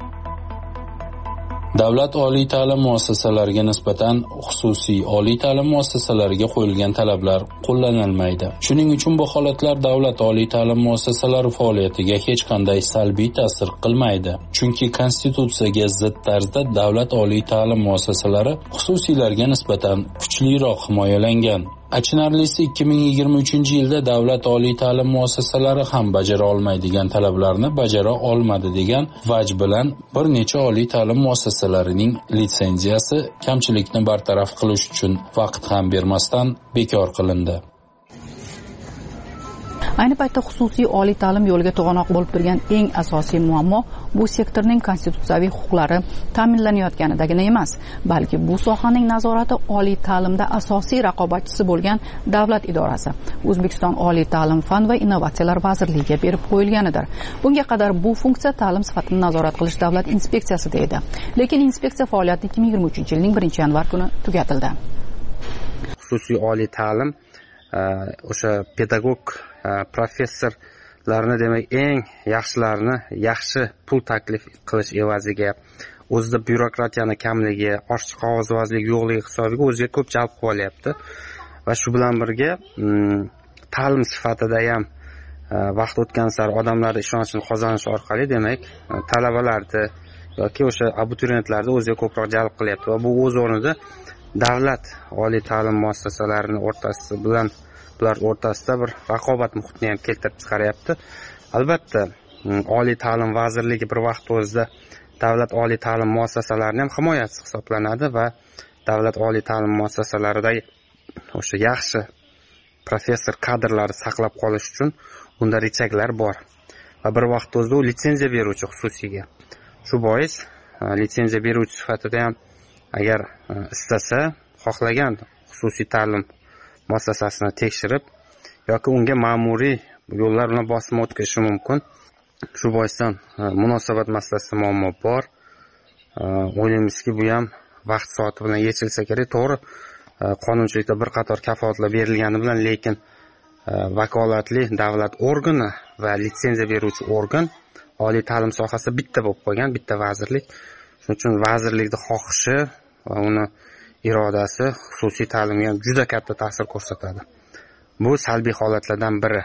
L: Davlat oliy ta'lim muassasalariga nisbatan xususiy oliy ta'lim muassasalariga qo'yilgan talablar qo'llanilmaydi. Shuning uchun bu holatlar davlat oliy ta'lim muassasalari faoliyatiga hech qanday salbiy ta'sir qilmaydi. Chunki konstitutsiyaga zid tarzda davlat oliy ta'lim muassasalari xususiylarga nisbatan kuchliroq himoyalangan. Achinarlisi ikki ming yigirma uchinchi yilda davlat oliy ta'lim muassasalari ham bajara olmaydigan talablarni bajara olmadi degan vaj bilan bir necha oliy ta'lim muassasalarining litsenziyasi kamchilikni bartaraf qilish uchun vaqt ham bermasdan bekor qilindi.
A: Ayni paytda xususiy oliy ta'lim yo'liga to'g'anoq bo'lib turgan eng asosiy muammo bu sektorning konstitutsiyaviy huquqlari ta'minlanayotganidagina emas, balki bu sohaning nazorati oliy ta'limda asosiy raqobatchisi bo'lgan davlat idorasi O'zbekiston Oliy ta'lim fan va innovatsiyalar vazirligiga berib qo'yilganidir. Bunga qadar bu funksiya ta'lim sifatini nazorat qilish davlat inspeksiyasida edi. Lekin inspeksiya faoliyati ikki ming yigirma uchinchi yilning birinchi yanvar kuni tugatildi.
E: Xususiy oliy ta'lim o'sha pedagog professor larni demak eng yaxshilarini yaxshi pul taklif qilish evaziga o'zida byurokratiyani kamligi, ochiq qog'ozbozlik yo'qligi hisobiga o'ziga ko'p jalb qilib olyapti va shu bilan birga ta'lim sifatida ham vaqt o'tgan sari odamlar ishonchini qozonish orqali demak talabalarni yoki o'sha abituriyentlarni o'ziga ko'proq jalb qilyapti va bu o'z o'rnida davlat oliy ta'lim muassasalarini o'rtasida bilan bular o'rtasida bir raqobat muhitini ham keltirib chiqaryapti. Albatta, oliy ta'lim vazirligi bir vaqt o'zida davlat oliy ta'lim muassasalarini ham himoyachisi hisoblanadi va davlat oliy ta'lim muassasalaridagi o'sha yaxshi professor kadrlarni saqlab qolish uchun unda rechaklar bor va bir vaqt o'zida u litsenziya beruvchi xususiyga. Shu bois litsenziya beruvchi sifatida ham agar istasa xohlagan xususiy ta'lim muassasasini tekshirib yoki unga ma'muriy yo'llar bilan bosim o'tkazishi mumkin. Shu boisdan munosabat masalasida muammo bor. O'ylaymizki, bu ham vaqt soati bilan yechilsa kerak. To'g'ri, qonunchilikda bir qator kafolatlar berilgani bilan, lekin vakolatli davlat organi va litsenziya beruvchi organ oliy ta'lim sohasida bitta bo'lib qolgan, bitta vazirlik. Shuning uchun vazirlikning xohishi va uni irodasi xususiy ta'limga ham juda katta ta'sir ko'rsatadi. Bu salbiy holatlardan biri.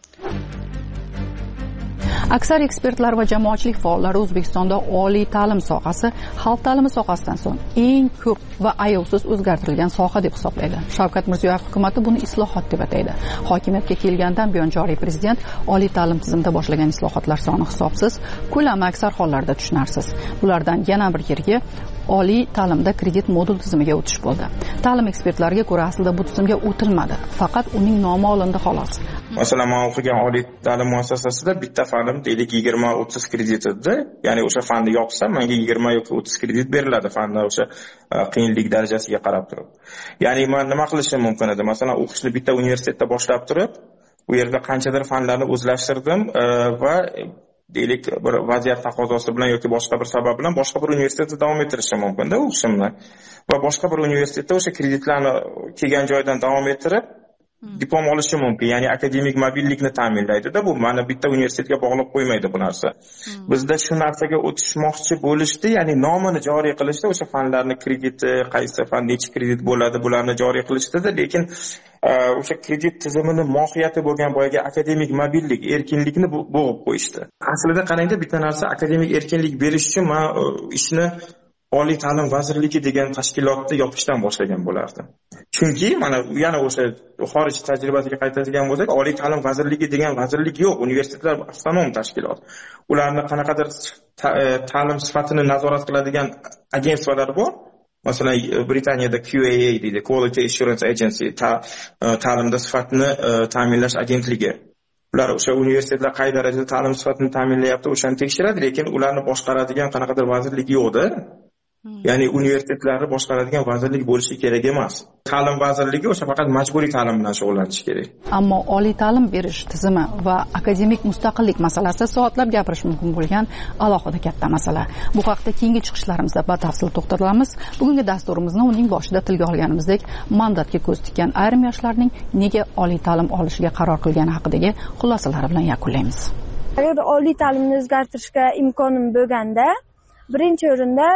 A: Aksar ekspertlar va jamoatchilik faollari O'zbekistonda oliy ta'lim sohasi xalq ta'limi sohasidan so'ng eng ko'p va ayovsiz o'zgartirilgan soha deb hisoblaydi. Shavkat Mirziyoyev hukumatı buni islohot deb ataydi. Hokimiyatga kelgandan buyon joriy prezident oliy ta'lim tizimida boshlagan islohotlar soni hisobsiz, ko'lami aksar hollarda tushunarsiz. Bulardan yana bir yerga oliy ta'limda kredit modul tizimiga o'tish bo'ldi. Ta'lim ekspertlariga ko'ra aslida bu tizimga o'tilmadi, faqat uning nomi olindi xolos.
K: Masalan, men o'qigan oliy ta'lim muassasasida bitta fannim deylik yigirma o'ttiz kredit edi. Ya'ni o'sha fanni yopsam, menga yigirma yoki o'ttiz kredit beriladi fanni o'sha qiyinlik darajasiga qarab turib. Ya'ni men nima qilishim mumkin edi? Masalan, o'qishni bitta universitetda boshlab turib, u yerda qanchadir fanlarni o'zlashtirdim va deylik bir vaziyat taqozosi bilan yoki boshqa bir sabab bilan boshqa bir universitetda davom ettirishim mumkin-da o'qishimni. Va boshqa bir universitetda o'sha kreditlarni kelgan joydan davom ettirib diplom olishi mumkin. Ya'ni akademik mobillikni ta'minlaydi-da, bu mana bitta universitetga bog'lab qo'ymaydi bu narsa. Bizda shu narsaga o'tishmoqchi bo'lishdi, ya'ni nomini joriy qilishda o'sha fanlarning krediti, qaysi fan necha kredit bo'ladi, bularni joriy qilishdi-da, lekin o'sha kredit tizimini mohiyati bo'lgan boyagi akademik mobillik, erkinlikni bo'g'ib qo'yishdi. Aslida qarangda, bitta narsa akademik erkinlik berish uchun men ishni oliy ta'lim vazirligi degan tashkilotni yopishdan boshlagan bo'lardim. Chunki mana yana o'sha xorij tajribasiga qaytadigan bo'lsak, oliy ta'lim vazirligi degan vazirlik yo'q, universitetlar avtonom tashkilot. Ularni qanaqadir ta'lim sifatini nazorat qiladigan agentstvalar bor. Masalan, Britaniyada Q A A deydi, Quality Assurance Agency, ta'limda sifatni ta'minlash agentligi. Ular o'sha universitetlar qay darajada ta'lim sifatini ta'minlayapti, o'shani tekshiradi, lekin ularni boshqaradigan qanaqadir vazirlik yo'q-da. Ya'ni universitetlarni boshqaradigan vazirlik bo'lishi kerak emas. Ta'lim vazirligi o'sha faqat majburiy ta'lim bilan shug'ullanishi kerak.
A: Ammo oliy ta'lim berish tizimi va akademik mustaqillik masalasi soatlab gapirish mumkin bo'lgan alohida katta masala. Bu haqda keyingi chiqishlarimizda batafsil to'xtalamiz. Bugungi dasturimizni uning boshida tilga olganimizdek, mandatga ko'z tikkan ayrim yoshlarning nega oliy ta'lim olishiga qaror qilgani haqidagi xulosalari bilan yakunlaymiz.
X: Agar oliy ta'limni o'zgartirishga imkonim bo'lganda, birinchi o'rinda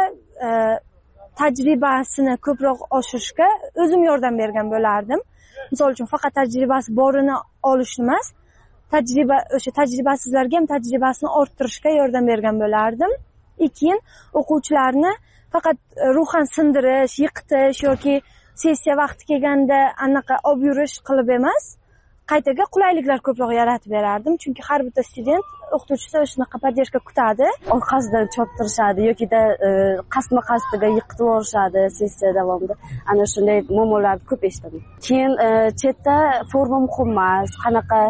X: tajribasini ko'proq oshirishga o'zim yordam bergan bo'lardim. Misol uchun faqat tajribasi borini olish emas, tajriba o'sha tajribasizlarga ham tajribasini orttirishga yordam bergan bo'lardim. Keyin o'quvchilarni faqat ruhan sindirish, yiqitish yoki sessiya vaqti kelganda anaqa olib yurish qilib emas, qaytaga qulayliklar ko'proq yaratib berardim. Chunki har bitta student o'qituvchisi shunaqa podдержка kutadi, orqasidan choptirishadi yokida qasdma-qasdiga yiqitib yuborishadi sessiya davomida. Ana shunday muammolarni ko'p eshitaman. Keyin chetda forma muhim emas, qanaqa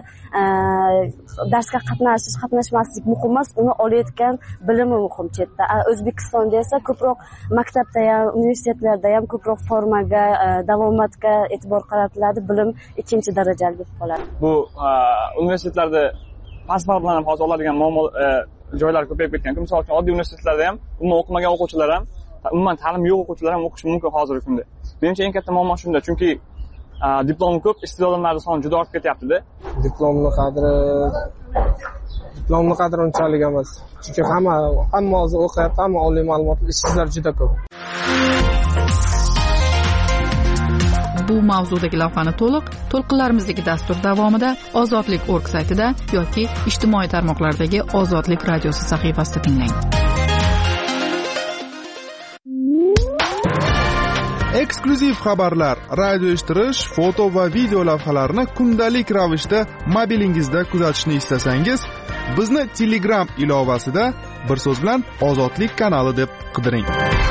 X: darsga qatnashish, qatnashmaslik muhim emas, uni olayotgan bilimi muhim chetda. O'zbekistonda esa ko'proq maktabda ham, universitetlarda ham ko'proq formaga, davomatga e'tibor qaratiladi, bilim ikkinchi darajali bo'lib qoladi.
S: Bu universitetlarda pasport bilan hozir oladigan muammo joylar ko'payib ketgan. Misol uchun oddiy universitetlarda ham umuman o'qimagan o'quvchilar ham, umuman ta'lim yo'q o'quvchilar ham o'qishi mumkin hozirgi kunda. Menimcha eng katta muammo shunda, chunki diplomi ko'p, ishsiz odamlarning soni juda ortib ketyapti-da.
T: Diplomni qadri diplomni qadri unchalik emas. Chunki hamma hamma hozir o'qiyapti, hamma oliy ma'lumotli ishsizlar juda ko'p.
A: Bu mavzudagi lavhani to'liq to'lqinlarimizdagi dastur davomida Ozodlik org saytida yoki ijtimoiy tarmoqlardagi Ozodlik radiosi sahifasida tinglang.
F: Eksklyuziv xabarlar, radio eshittirish, foto va video lavhalarni kundalik ravishda mobilingizda kuzatishni istasangiz, bizni Telegram ilovasida bir so'z bilan Ozodlik kanali deb qidiring.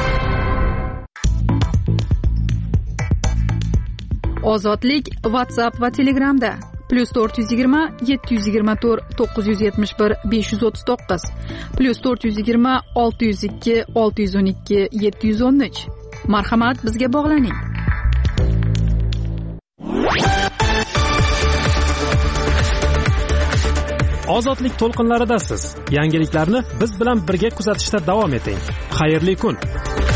A: Ozodlik WhatsApp va Telegramda plus to'rt yuz yigirma yetti yuz yigirma to'rt to'qqiz yuz yetmish bir besh yuz o'ttiz to'qqiz plus to'rt yuz yigirma olti yuz ikki olti yuz o'n ikki yetti yuz o'n uch. Marhamat, bizga bog'laning.
G: Ozodlik to'lqinlaridasiz. Yangiliklarni biz bilan birga kuzatishda davom eting. Xayrli kun.